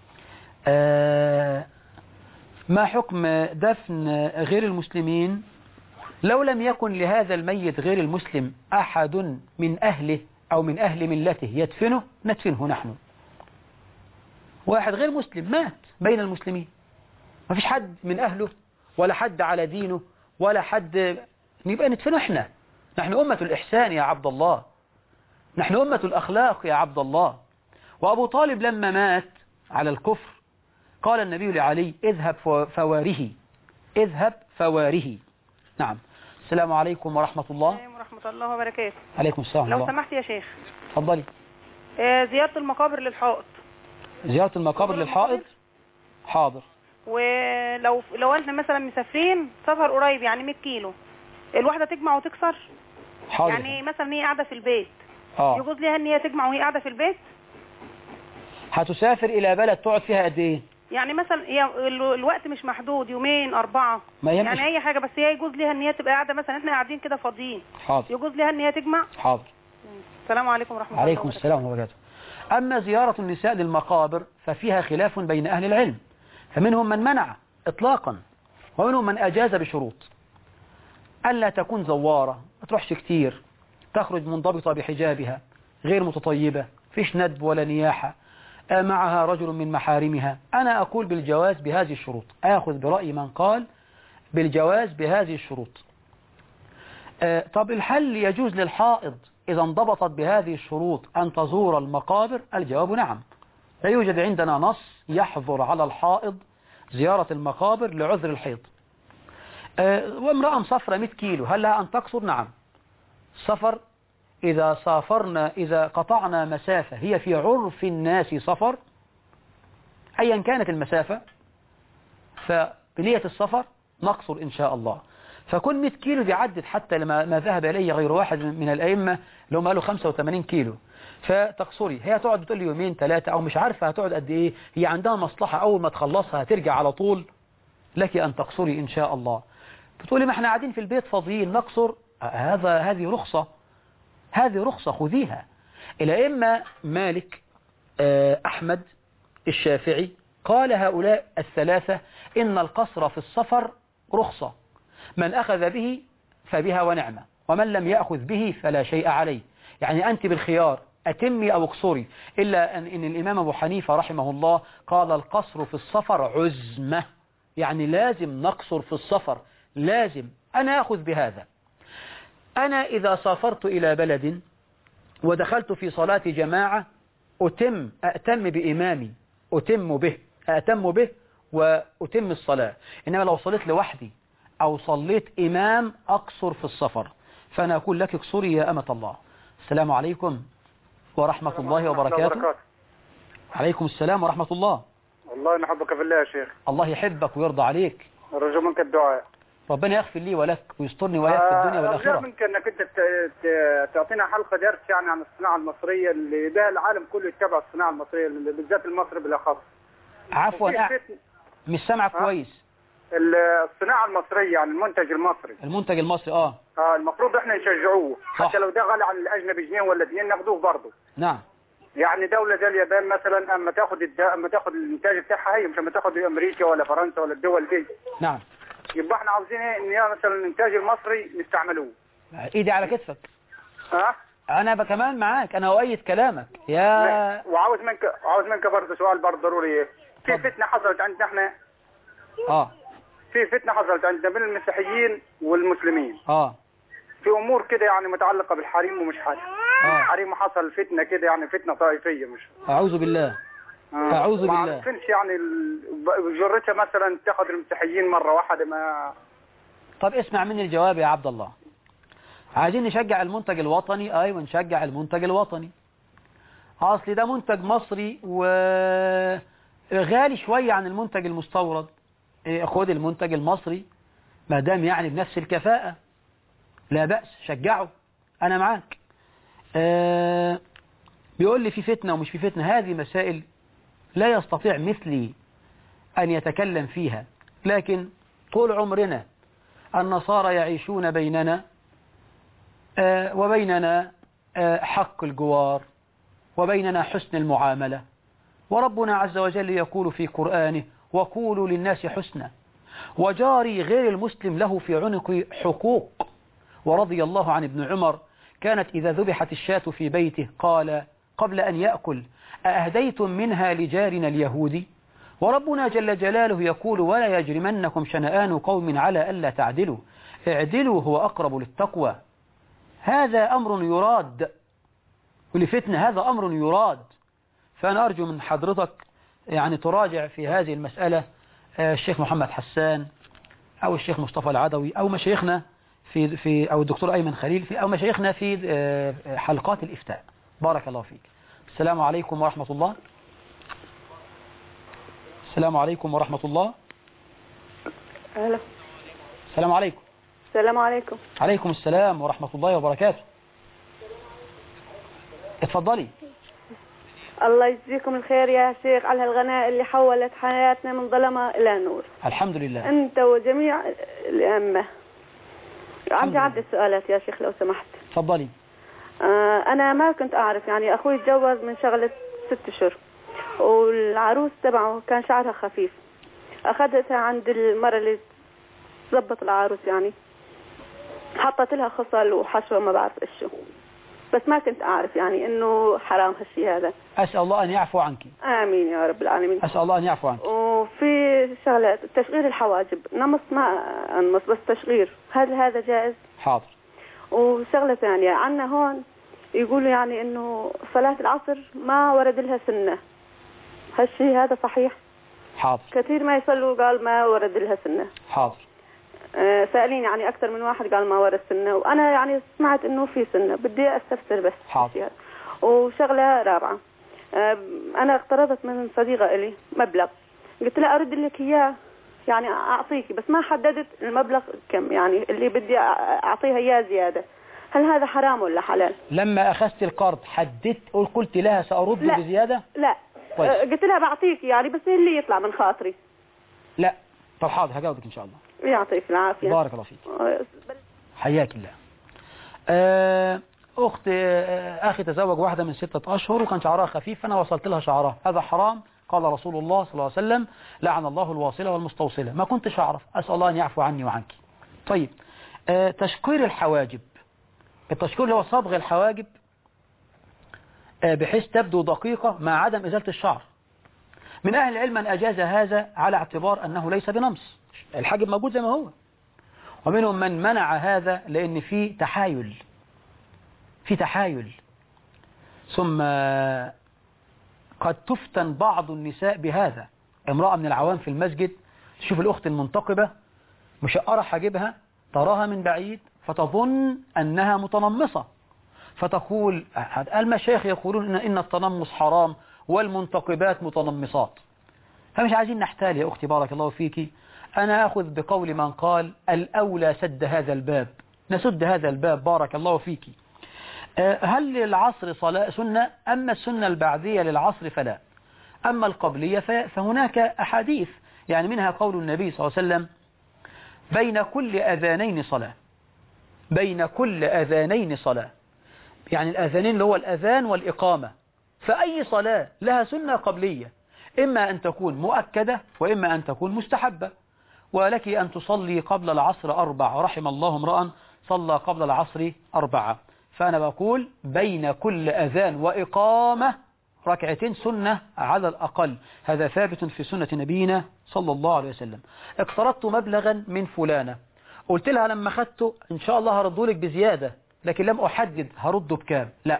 [SPEAKER 1] آه ما حكم دفن غير المسلمين لو لم يكن لهذا الميت غير المسلم أحد من أهله أو من أهل ملته يدفنه ندفنه نحن. واحد غير مسلم مات بين المسلمين ما فيش حد من أهله ولا حد على دينه ولا حد نبقى ندفنه احنا. نحن أمة الإحسان يا عبد الله. نحن أمة الأخلاق يا عبد الله. وأبو طالب لما مات على الكفر قال النبي لعلي اذهب فواره اذهب فواره. نعم. السلام عليكم ورحمة الله.
[SPEAKER 7] السلام ورحمة الله وبركاته.
[SPEAKER 1] عليكم السلام.
[SPEAKER 7] لو
[SPEAKER 1] الله.
[SPEAKER 7] سمحت يا شيخ.
[SPEAKER 1] اتفضلي.
[SPEAKER 7] آه زيارة المقابر للحائط.
[SPEAKER 1] زيارة المقابر للحائط. حاضر.
[SPEAKER 7] ولو لو احنا مثلا مسافرين سفر قريب يعني مية كيلو الواحدة تجمع وتكسر.
[SPEAKER 1] حاضر.
[SPEAKER 7] يعني مثلا هي قاعدة في البيت
[SPEAKER 1] اه
[SPEAKER 7] يجوز ليها ان هي تجمع وهي قاعدة في البيت.
[SPEAKER 1] هتسافر الى بلد تقعد فيها قد ايه؟
[SPEAKER 7] يعني مثلا هي الوقت مش محدود يومين اربعة
[SPEAKER 1] ما
[SPEAKER 7] يعني اي حاجة بس هي يجوز ليها ان هي تبقى قاعدة مثلا احنا قاعدين كده فاضيين.
[SPEAKER 1] حاضر.
[SPEAKER 7] يجوز ليها ان هي تجمع.
[SPEAKER 1] حاضر.
[SPEAKER 7] السلام عليكم ورحمة الله
[SPEAKER 1] عليكم السلام ورحمة الله وبركاته. أما زيارة النساء للمقابر ففيها خلاف بين أهل العلم فمنهم من منع إطلاقا ومنهم من أجاز بشروط ألا تكون زوارة ما تروحش كتير تخرج منضبطة بحجابها غير متطيبة فيش ندب ولا نياحة معها رجل من محارمها. أنا أقول بالجواز بهذه الشروط آخذ برأي من قال بالجواز بهذه الشروط. آه طب الحل يجوز للحائض إذا انضبطت بهذه الشروط أن تزور المقابر؟ الجواب نعم. لا يوجد عندنا نص يحظر على الحائض زيارة المقابر لعذر الحيض. أه وامرأة مسافرة مئة كيلو هل لها أن تقصر؟ نعم. سفر إذا سافرنا إذا قطعنا مسافة هي في عرف الناس سفر أيا كانت المسافة فبنية السفر نقصر إن شاء الله. فكل مئة كيلو بيعدد حتى لما ما ذهب إليه غير واحد من الأئمة اللي هم قالوا خمسة وثمانين كيلو فتقصري. هي تقعد بتقول لي يومين ثلاثة أو مش عارفة هتقعد قد إيه. هي عندها مصلحة أول ما تخلصها هترجع على طول. لك أن تقصري إن شاء الله. بتقولي ما احنا قاعدين في البيت فاضيين نقصر. هذا هذه رخصة هذه رخصة خذيها. الأئمة مالك أحمد الشافعي قال هؤلاء الثلاثة إن القصر في السفر رخصة من أخذ به فبها ونعمة ومن لم يأخذ به فلا شيء عليه. يعني أنت بالخيار أتمي أو اقصري إلا أن, إن الإمام أبو حنيفة رحمه الله قال القصر في السفر عزمة يعني لازم نقصر في السفر لازم. أنا أخذ بهذا. أنا إذا سافرت إلى بلد ودخلت في صلاة جماعة أتم أتم بإمامي أتم به أتم به وأتم الصلاة. إنما لو صليت لوحدي أو صليت إمام أقصر في السفر. فأنا أقول لك اقصري يا أمة الله. السلام عليكم ورحمة الله وبركاته. عليكم السلام ورحمة الله.
[SPEAKER 5] والله نحبك في الله يا شيخ.
[SPEAKER 1] الله يحبك ويرضى عليك.
[SPEAKER 5] أرجو منك الدعاء.
[SPEAKER 1] ربنا يغفر لي ولك ويسترني وياك في الدنيا والآخرة.
[SPEAKER 5] أرجو منك أنك أنت تعطينا حلقة درس يعني عن الصناعة المصرية اللي ده العالم كله يتبع الصناعة المصرية بالذات المصري بالأخص.
[SPEAKER 1] عفوا مش سامعك كويس.
[SPEAKER 5] الصناعة المصرية يعني المنتج المصري.
[SPEAKER 1] المنتج المصري اه
[SPEAKER 5] اه المفروض احنا نشجعوه
[SPEAKER 1] صح.
[SPEAKER 5] حتى لو ده غالي عن الاجنبي جنيه ولا اتنين ناخدوه برضه.
[SPEAKER 1] نعم.
[SPEAKER 5] يعني دولة زي اليابان مثلا اما تاخد الدا... اما تاخد الانتاج بتاعها هي مش اما تاخد امريكا ولا فرنسا ولا الدول دي.
[SPEAKER 1] نعم.
[SPEAKER 5] يبقى احنا عاوزين ايه ان مثلا الانتاج المصري نستعملوه.
[SPEAKER 1] ايدي على كتفك.
[SPEAKER 5] ها أه؟
[SPEAKER 1] انا كمان معاك انا اؤيد كلامك يا
[SPEAKER 5] وعاوز منك عاوز منك برضه سؤال برضه ضروري ايه في فتنة حصلت عندنا احنا
[SPEAKER 1] اه
[SPEAKER 5] في فتنة حصلت عندنا بين المسيحيين والمسلمين.
[SPEAKER 1] اه
[SPEAKER 5] في امور كده يعني متعلقة بالحريم ومش حاجة. اه حريم حصل فتنة كده يعني فتنة طائفية مش.
[SPEAKER 1] اعوذ بالله. آه. اعوذ بالله.
[SPEAKER 5] ما عرفنش يعني جرتها مثلا تاخذ المسيحيين مرة واحدة ما.
[SPEAKER 1] طب اسمع مني الجواب يا عبد الله. عايزين نشجع المنتج الوطني، أيوة نشجع المنتج الوطني. أصل ده منتج مصري وغالي شوية عن المنتج المستورد، خد المنتج المصري ما دام يعني بنفس الكفاءة، لا بأس، شجعه، أنا معاك. آه بيقول لي في فتنة ومش في فتنة، هذه مسائل لا يستطيع مثلي أن يتكلم فيها، لكن طول عمرنا النصارى يعيشون بيننا آه وبيننا آه حق الجوار، وبيننا حسن المعاملة، وربنا عز وجل يقول في قرآنه وقولوا للناس حسنا، وجاري غير المسلم له في عنق حقوق. ورضي الله عن ابن عمر كانت إذا ذبحت الشاة في بيته قال قبل أن يأكل أأهديتم منها لجارنا اليهودي؟ وربنا جل جلاله يقول ولا يجرمنكم شنآن قوم على ألا تعدلوا اعدلوا هو أقرب للتقوى. هذا أمر يراد، ولفتنة هذا أمر يراد. فأنا أرجو من حضرتك يعني تراجع في هذه المسألة الشيخ محمد حسان أو الشيخ مصطفى العدوي أو مشايخنا في في أو الدكتور أيمن خليل في أو مشايخنا في حلقات الإفتاء. بارك الله فيك. السلام عليكم ورحمة الله. السلام عليكم ورحمة الله.
[SPEAKER 8] أهلا.
[SPEAKER 1] السلام عليكم.
[SPEAKER 8] السلام عليكم.
[SPEAKER 1] عليكم السلام ورحمة الله وبركاته. اتفضلي.
[SPEAKER 8] الله يجزيكم الخير يا شيخ على هالغناء اللي حولت حياتنا من ظلمة إلى نور.
[SPEAKER 1] الحمد لله.
[SPEAKER 8] أنت وجميع الأئمة. عندي عدة سؤالات يا شيخ لو سمحت.
[SPEAKER 1] تفضلي.
[SPEAKER 8] آه أنا ما كنت أعرف، يعني أخوي تجوز من شغلة ست أشهر، والعروس تبعه كان شعرها خفيف، أخذتها عند المرة اللي تضبط العروس، يعني حطت لها خصل وحشوة ما بعرف إيش، بس ما كنت أعرف يعني إنه حرام هالشي هذا.
[SPEAKER 1] أسأل الله أن يعفو عنك.
[SPEAKER 8] آمين يا رب العالمين.
[SPEAKER 1] أسأل الله أن يعفو عنك.
[SPEAKER 8] وفي شغلات تشغير الحواجب، نمص ما أنمص بس تشغير، هل هذا جائز؟
[SPEAKER 1] حاضر.
[SPEAKER 8] وشغلة ثانية عنا هون يقولوا يعني إنه صلاة العصر ما ورد لها سنة، هالشي هذا صحيح؟
[SPEAKER 1] حاضر.
[SPEAKER 8] كثير ما يصلوا قال ما ورد لها سنة.
[SPEAKER 1] حاضر.
[SPEAKER 8] آه سألين يعني أكثر من واحد قال ما ورد سنة، وأنا يعني سمعت إنه في سنة، بدي أستفسر بس.
[SPEAKER 1] حاضر.
[SPEAKER 8] وشغلة رابعة، آه أنا اقترضت من صديقة إلي مبلغ، قلت لها أرد لك إياه يعني أعطيكي، بس ما حددت المبلغ كم يعني اللي بدي أعطيها إياه زيادة، هل هذا حرام ولا حلال؟
[SPEAKER 1] لما أخذت القرض حددت قلت لها سأرد
[SPEAKER 8] لا.
[SPEAKER 1] بزيادة؟
[SPEAKER 8] لا.
[SPEAKER 1] كويس.
[SPEAKER 8] آه قلت لها بعطيكي يعني بس اللي يطلع من خاطري.
[SPEAKER 1] لا. طب حاضر هجاوبك إن شاء الله.
[SPEAKER 8] يعطيك العافية.
[SPEAKER 1] بارك الله فيك. حياك الله. آه أخت آه أخي تزوج واحدة من ستة أشهر وكان شعرها خفيف، فأنا وصلت لها شعرها، هذا حرام. قال رسول الله صلى الله عليه وسلم لعن الله الواصلة والمستوصلة. ما كنتش أعرف، أسأل الله أن يعفو عني وعنك. طيب آه تشقير الحواجب، التشقير اللي هو صبغ الحواجب آه بحيث تبدو دقيقة مع عدم إزالة الشعر. من أهل العلم من أجاز هذا على اعتبار أنه ليس بنمص، الحاجب موجود زي ما هو، ومنهم من منع هذا لأن في تحايل في تحايل ثم قد تفتن بعض النساء بهذا. امرأة من العوام في المسجد تشوف الأخت المنتقبة مشقرة حاجبها، تراها من بعيد فتظن أنها متنمصة، فتقول المشايخ يقولون إن, إن التنمص حرام والمنتقبات متنمصات. فمش عايزين نحتال يا أختي بارك الله فيكي. أنا أخذ بقول من قال الأولى سد هذا الباب، نسد هذا الباب بارك الله فيكي. هل للعصر صلاة سنة؟ أما السنة البعدية للعصر فلا، أما القبلية فهناك أحاديث، يعني منها قول النبي صلى الله عليه وسلم بين كل أذانين صلاة، بين كل أذانين صلاة، يعني الأذانين اللي هو الأذان والإقامة، فأي صلاة لها سنة قبلية، إما أن تكون مؤكدة وإما أن تكون مستحبة. ولك أن تصلي قبل العصر أربع، رحم الله امرأ صلى قبل العصر أربعة. فأنا بقول بين كل أذان وإقامة ركعتين سنة على الأقل، هذا ثابت في سنة نبينا صلى الله عليه وسلم. اقترضت مبلغا من فلانة، قلت لها لما أخذته إن شاء الله هرده لك بزيادة، لكن لم أحدد هرده بكام. لا،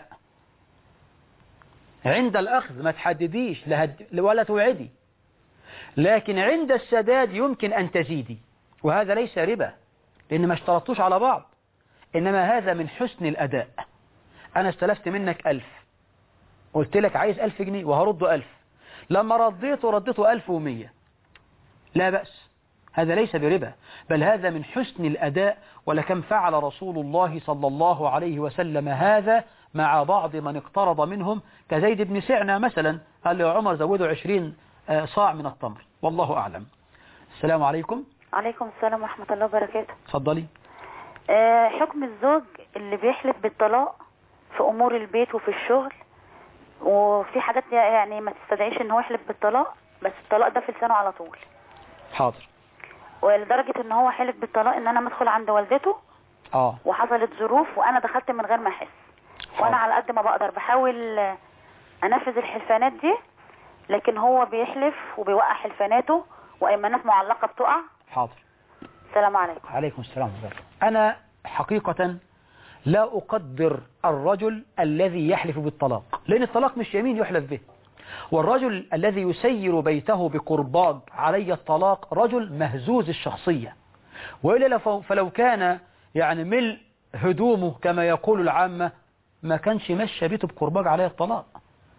[SPEAKER 1] عند الأخذ ما تحدديش ولا توعدي، لكن عند السداد يمكن أن تزيدي، وهذا ليس ربا لأن ما اشترطوش على بعض. إنما هذا من حسن الأداء. أنا استلفت منك ألف، قلت لك عايز ألف جنيه وهرده ألف، لما رديته رديته ألف ومية، لا بأس، هذا ليس بربا، بل هذا من حسن الأداء. ولكم فعل رسول الله صلى الله عليه وسلم هذا مع بعض من اقترض منهم، كزيد بن سعنة مثلا، قال له عمر زودوا عشرين صاع من التمر. والله أعلم. السلام عليكم.
[SPEAKER 9] عليكم السلام ورحمة الله وبركاته.
[SPEAKER 1] اتفضلي.
[SPEAKER 9] آه حكم الزوج اللي بيحلف بالطلاق في أمور البيت وفي الشغل، وفي حاجات يعني ما تستدعيش ان هو يحلف بالطلاق، بس الطلاق ده في لسانه على طول.
[SPEAKER 1] حاضر.
[SPEAKER 9] ولدرجة ان هو حلف بالطلاق ان انا مدخل عند والدته
[SPEAKER 1] اه
[SPEAKER 9] وحصلت ظروف وانا دخلت من غير ما احس، وانا على قد ما بقدر بحاول انفذ الحلفانات دي، لكن هو بيحلف وبيوقع حلفاناته وايمانات معلقة بتقع.
[SPEAKER 1] حاضر.
[SPEAKER 9] السلام عليكم.
[SPEAKER 1] عليكم السلام ورحمة الله. أنا حقيقة لا أقدر الرجل الذي يحلف بالطلاق، لأن الطلاق مش يمين يحلف به، والرجل الذي يسير بيته بقرباج علي الطلاق رجل مهزوز الشخصية، وإلا فلو كان يعني ملء هدومه كما يقول العامة ما كانش مشى بيته بقرباج علي الطلاق،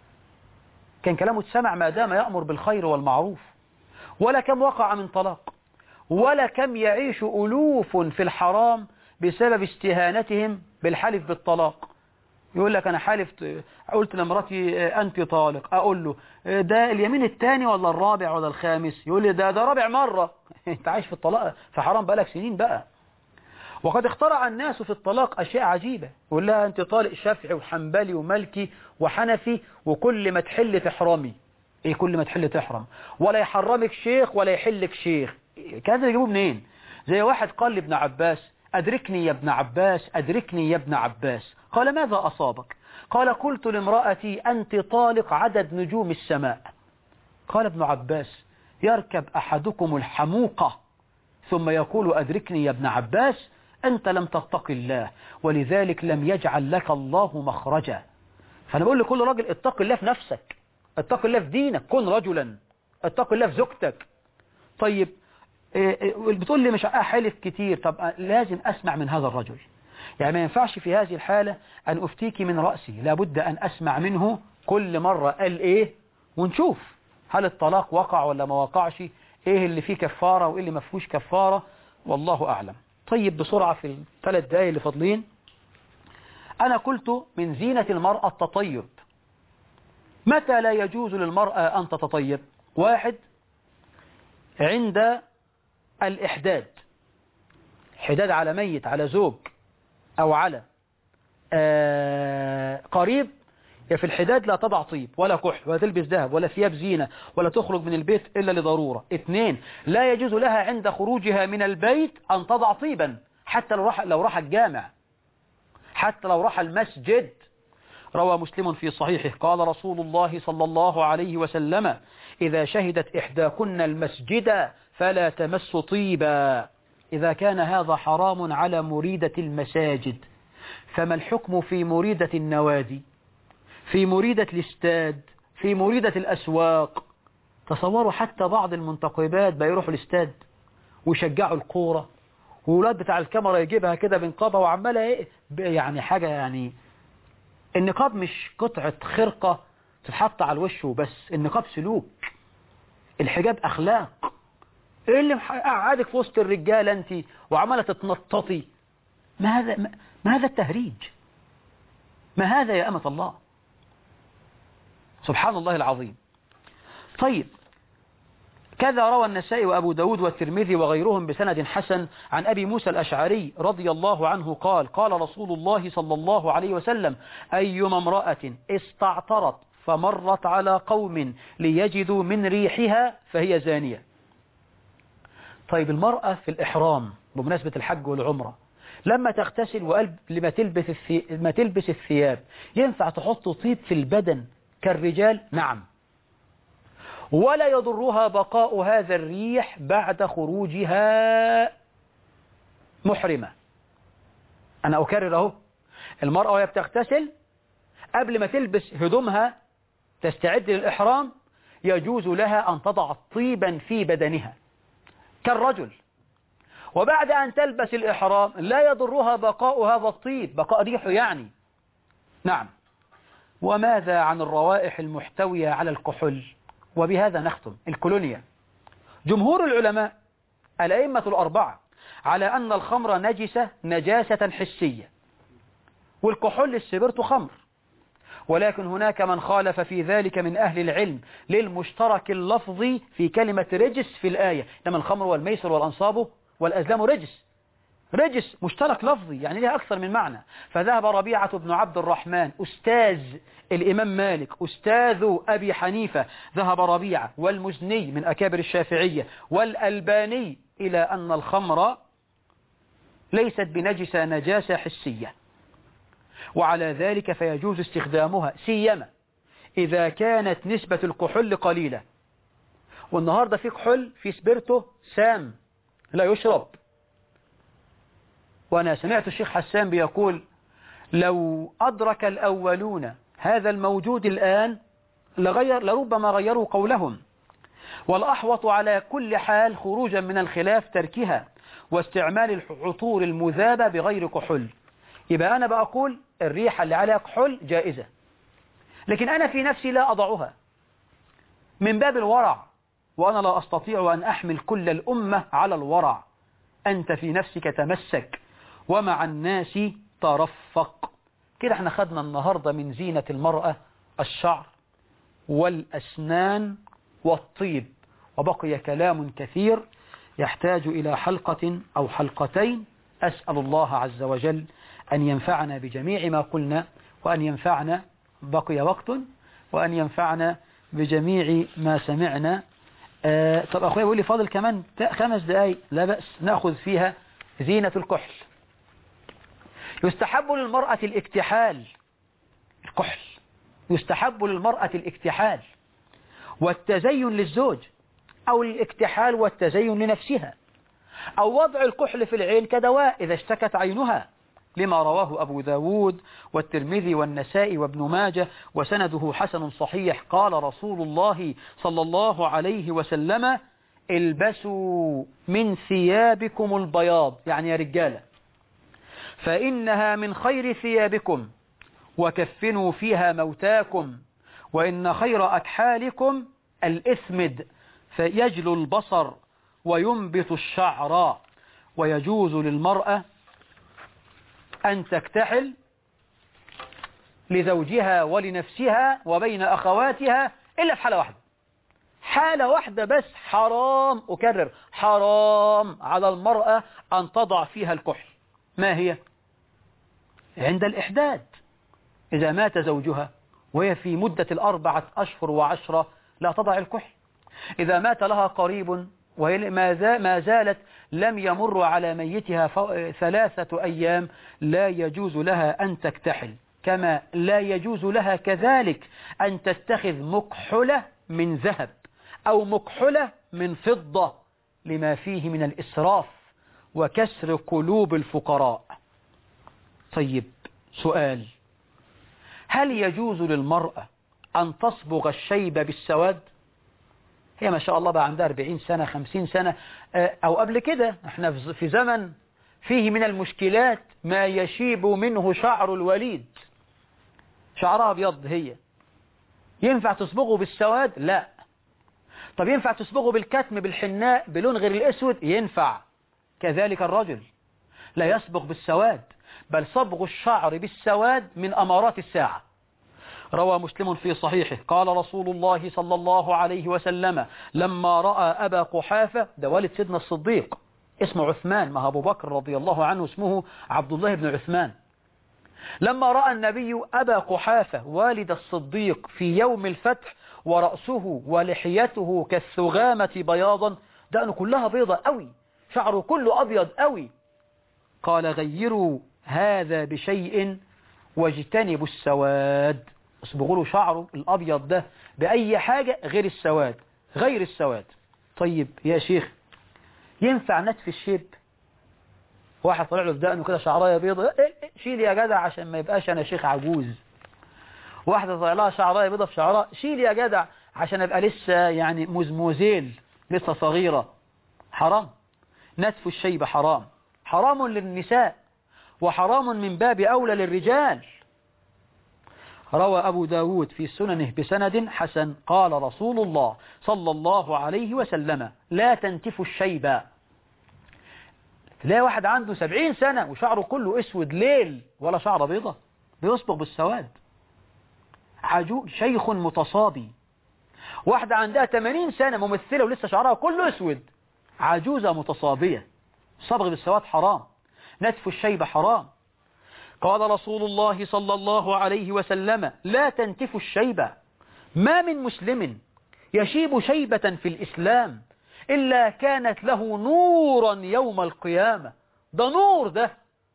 [SPEAKER 1] كان كلامه اتسمع ما دام يأمر بالخير والمعروف. ولا كم وقع من طلاق، ولا كم يعيش ألوف في الحرام بسبب استهانتهم بالحلف بالطلاق. يقول لك أنا حالف، قلت لمراتي أنت طالق، أقول له ده اليمين الثاني ولا الرابع ولا الخامس؟ يقول لي ده ده رابع مرة. أنت عايش في الطلاق في حرام بقالك سنين بقى. وقد اخترع الناس في الطلاق أشياء عجيبة، يقول لها أنت طالق شافعي وحنبلي ومالكي وحنفي، وكل ما تحل تحرمي. إيه كل ما تحل تحرم؟ ولا يحرمك شيخ ولا يحلك شيخ. كان ده يجيبوه منين؟ زي واحد قال لابن عباس أدركني يا ابن عباس أدركني يا ابن عباس. قال ماذا أصابك؟ قال قلت لامرأتي أنت طالق عدد نجوم السماء. قال ابن عباس يركب أحدكم الحموقة ثم يقول أدركني يا ابن عباس، أنت لم تتق الله ولذلك لم يجعل لك الله مخرجا. فأنا بقول لكل راجل اتق الله في نفسك، اتق الله في دينك، كن رجلا، اتق الله في زوجتك. طيب بتقول لي مش حلف كتير، طب لازم أسمع من هذا الرجل، يعني ما ينفعش في هذه الحالة أن أفتيك من رأسي، لابد أن أسمع منه كل مرة قال إيه، ونشوف هل الطلاق وقع ولا ما وقعش، إيه اللي فيه كفارة وإيه اللي ما فيهوش كفارة، والله أعلم. طيب بسرعة في الثلاث دقايق اللي فاضلين، أنا قلت من زينة المرأة التطيب. متى لا يجوز للمرأة أن تتطيب؟ واحد، عند الإحداد، حداد على ميت، على زوج أو على آه قريب، في الحداد لا تضع طيب ولا كحل ولا تلبس ذهب ولا ثياب زينة ولا تخرج من البيت إلا لضرورة. اثنين، لا يجوز لها عند خروجها من البيت أن تضع طيبا، حتى لو راح لو راح الجامع، حتى لو راح المسجد. روى مسلم في صحيحه قال رسول الله صلى الله عليه وسلم إذا شهدت إحداكن المسجد فلا تمس طيبا. إذا كان هذا حرام على مريدة المساجد، فما الحكم في مريدة النوادي، في مريدة الاستاد، في مريدة الأسواق؟ تصوروا حتى بعض المنتقبات بيروحوا الاستاد ويشجعوا الكورة، وولاد بتاع الكاميرا يجيبها كده بنقابها وعمالها ايه، يعني حاجة يعني. النقاب مش قطعة خرقة تتحط على الوش وبس، النقاب سلوك، الحجاب أخلاق. ايه اللي قعدك في وسط الرجال انت وعمالة تتنططي؟ ما هذا ما هذا التهريج؟ ما هذا يا أمة الله؟ سبحان الله العظيم. طيب كذا روى النسائي وأبو داود والترمذي وغيرهم بسند حسن عن أبي موسى الأشعري رضي الله عنه قال قال رسول الله صلى الله عليه وسلم أيما امرأة استعطرت فمرت على قوم ليجدوا من ريحها فهي زانية. طيب المرأة في الإحرام بمناسبة الحج والعمرة لما تغتسل وقلب لما تلبس الثي... ما تلبس الثياب ينفع تحط طيب في البدن كالرجال؟ نعم. ولا يضرها بقاء هذا الريح بعد خروجها محرمة. أنا أكرر أهو، المرأة وهي بتغتسل قبل ما تلبس هدومها تستعد للإحرام يجوز لها أن تضع طيبا في بدنها كالرجل، وبعد أن تلبس الإحرام لا يضرها بقاء هذا الطيب، بقاء ريحه يعني. نعم. وماذا عن الروائح المحتوية على الكحول؟ وبهذا نختم. الكولونيا. جمهور العلماء الأئمة الأربعة على أن الخمر نجسة نجاسة حسية، والكحول السبرت خمر، ولكن هناك من خالف في ذلك من أهل العلم للمشترك اللفظي في كلمة رجس في الآية، لما الخمر والميسر والأنصاب والأزلام رجس، رجس مشترك لفظي يعني لها أكثر من معنى. فذهب ربيعة بن عبد الرحمن أستاذ الإمام مالك أستاذ أبي حنيفة، ذهب ربيعة والمزني من أكابر الشافعية والألباني إلى أن الخمر ليست بنجسة نجاسة حسية، وعلى ذلك فيجوز استخدامها سيما إذا كانت نسبة الكحول قليلة. والنهاردة في كحول في سبيرتو سام لا يشرب، وأنا سمعت الشيخ حسان بيقول لو أدرك الأولون هذا الموجود الآن لغير لربما غيروا قولهم، والأحوط على كل حال خروجا من الخلاف تركها واستعمال العطور المذابة بغير كحول. يبقى أنا بقول الريحة اللي عليها كحول جائزة، لكن أنا في نفسي لا أضعها من باب الورع، وأنا لا أستطيع أن أحمل كل الأمة على الورع. أنت في نفسك تمسك ومع الناس ترفق. كده احنا خدنا النهاردة من زينة المرأة الشعر والأسنان والطيب، وبقي كلام كثير يحتاج إلى حلقة أو حلقتين. أسأل الله عز وجل أن ينفعنا بجميع ما قلنا، وأن ينفعنا بقي وقت وأن ينفعنا بجميع ما سمعنا. آه طب أخويا بيقول لي فاضل كمان خمس دقايق، لا بأس نأخذ فيها زينة الكحل. يستحب للمرأة الاكتحال، الكحل يستحب للمرأة الاكتحال والتزين للزوج، أو الاكتحال والتزين لنفسها، أو وضع الكحل في العين كدواء إذا اشتكت عينها، لما رواه أبو داود والترمذي والنسائي وابن ماجه وسنده حسن صحيح. قال رسول الله صلى الله عليه وسلم: البسوا من ثيابكم البياض، يعني يا رجالة، فإنها من خير ثيابكم، وكفنوا فيها موتاكم، وإن خير أكحالكم الإثمد فيجلو البصر وينبت الشعر. ويجوز للمرأة أن تكتحل لزوجها ولنفسها وبين أخواتها إلا في حالة واحدة، حالة واحدة بس حرام، أكرر حرام على المرأة أن تضع فيها الكحل. ما هي؟ عند الإحداد، إذا مات زوجها وهي في مدة الأربعة أشهر وعشرة لا تضع الكحل. إذا مات لها قريب وهي ما زالت لم يمر على ميتها ثلاثة أيام لا يجوز لها أن تكتحل، كما لا يجوز لها كذلك أن تتخذ مكحلة من ذهب أو مكحلة من فضة، لما فيه من الإسراف وكسر قلوب الفقراء. طيب سؤال: هل يجوز للمرأة أن تصبغ الشيب بالسواد؟ هي ما شاء الله بقى عندها أربعين سنة خمسين سنة أو قبل كده، احنا في زمن فيه من المشكلات ما يشيب منه شعر الوليد، شعرها أبيض، هي ينفع تصبغه بالسواد؟ لا. طب ينفع تصبغه بالكتم بالحناء بلون غير الأسود؟ ينفع. كذلك الرجل لا يصبغ بالسواد، بل صبغ الشعر بالسواد من أمارات الساعة. روى مسلم في صحيحه قال رسول الله صلى الله عليه وسلم: لما رأى أبا قحافة، ده والد سيدنا الصديق اسمه عثمان، ما أبو بكر رضي الله عنه اسمه عبد الله بن عثمان، لما رأى النبي أبا قحافة والد الصديق في يوم الفتح ورأسه ولحيته كالثغامة بياضا، دقنه كلها بيضة قوي، شعره كله أبيض قوي، قال: غيروا هذا بشيء واجتنبوا السواد، اصبغوا له شعره الأبيض ده بأي حاجة غير السواد، غير السواد. طيب يا شيخ، ينفع نتف الشيب؟ واحد طلع له في دقنه كده شعرايه بيضة، إيه إيه شيل يا جدع عشان ما يبقاش أنا شيخ عجوز. واحدة طلع لها شعرايه بيضة في شعرها، شيل يا جدع عشان أبقى لسه يعني مزموزيل، لسه صغيرة. حرام. نتف الشيب حرام، حرام للنساء وحرام من باب أولى للرجال. روى أبو داود في سننه بسند حسن قال رسول الله صلى الله عليه وسلم لا تنتفوا الشيب. تلاقي واحد عنده سبعين سنة وشعره كله اسود ليل ولا شعر بيضة، بيصبغ بالسواد، عجوز شيخ متصابي. واحدة عندها ثمانين سنة ممثلة ولسه شعرها كله اسود، عجوزة متصابية. صبغ بالسواد حرام، نتف الشيب حرام. قال رسول الله صلى الله عليه وسلم لا تنتفوا الشيب، ما من مسلم يشيب شيبة في الإسلام إلا كانت له نورا يوم القيامة. ده نور، ده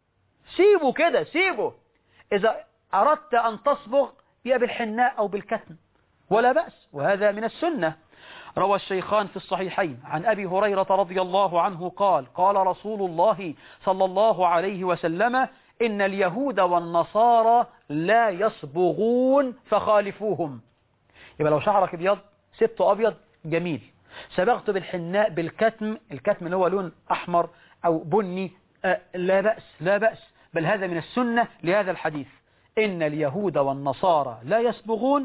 [SPEAKER 1] سيبه كده، سيبه. إذا أردت أن تصبغ يا بالحناء أو بالكتم ولا بأس، وهذا من السنة. روى الشيخان في الصحيحين عن أبي هريرة رضي الله عنه قال قال رسول الله صلى الله عليه وسلم إن اليهود والنصارى لا يصبغون فخالفوهم. يبقى لو شعرك ابيض سبته أبيض جميل، سبغت بالحناء بالكتم، الكتم اللي هو لون أحمر أو بني، آه لا بأس لا بأس، بل هذا من السنة لهذا الحديث إن اليهود والنصارى لا يصبغون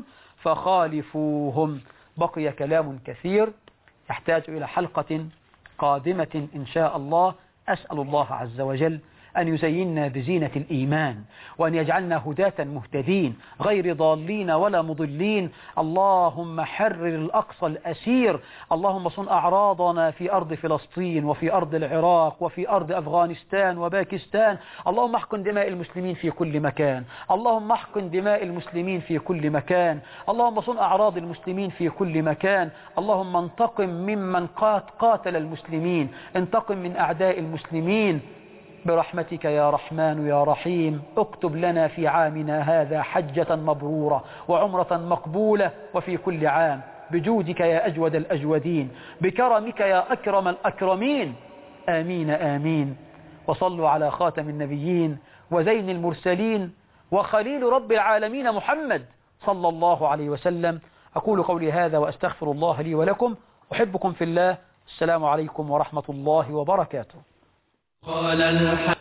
[SPEAKER 1] فخالفوهم. بقي كلام كثير يحتاج إلى حلقة قادمة إن شاء الله. أسأل الله عز وجل أن يزيننا بزينة الإيمان، وأن يجعلنا هداة مهتدين غير ضالين ولا مضلين. اللهم حرر الأقصى الأسير، اللهم صن أعراضنا في أرض فلسطين وفي أرض العراق وفي أرض أفغانستان وباكستان. اللهم احقن دماء المسلمين في كل مكان، اللهم احقن دماء المسلمين في كل مكان، اللهم صن أعراض المسلمين في كل مكان. اللهم انتقم ممن قاتل المسلمين، انتقم من أعداء المسلمين برحمتك يا رحمن يا رحيم. اكتب لنا في عامنا هذا حجة مبرورة وعمرة مقبولة وفي كل عام، بجودك يا أجود الأجودين، بكرمك يا أكرم الأكرمين. آمين آمين. وصلوا على خاتم النبيين وزين المرسلين وخليل رب العالمين محمد صلى الله عليه وسلم. أقول قولي هذا وأستغفر الله لي ولكم، أحبكم في الله. السلام عليكم ورحمة الله وبركاته.
[SPEAKER 10] قال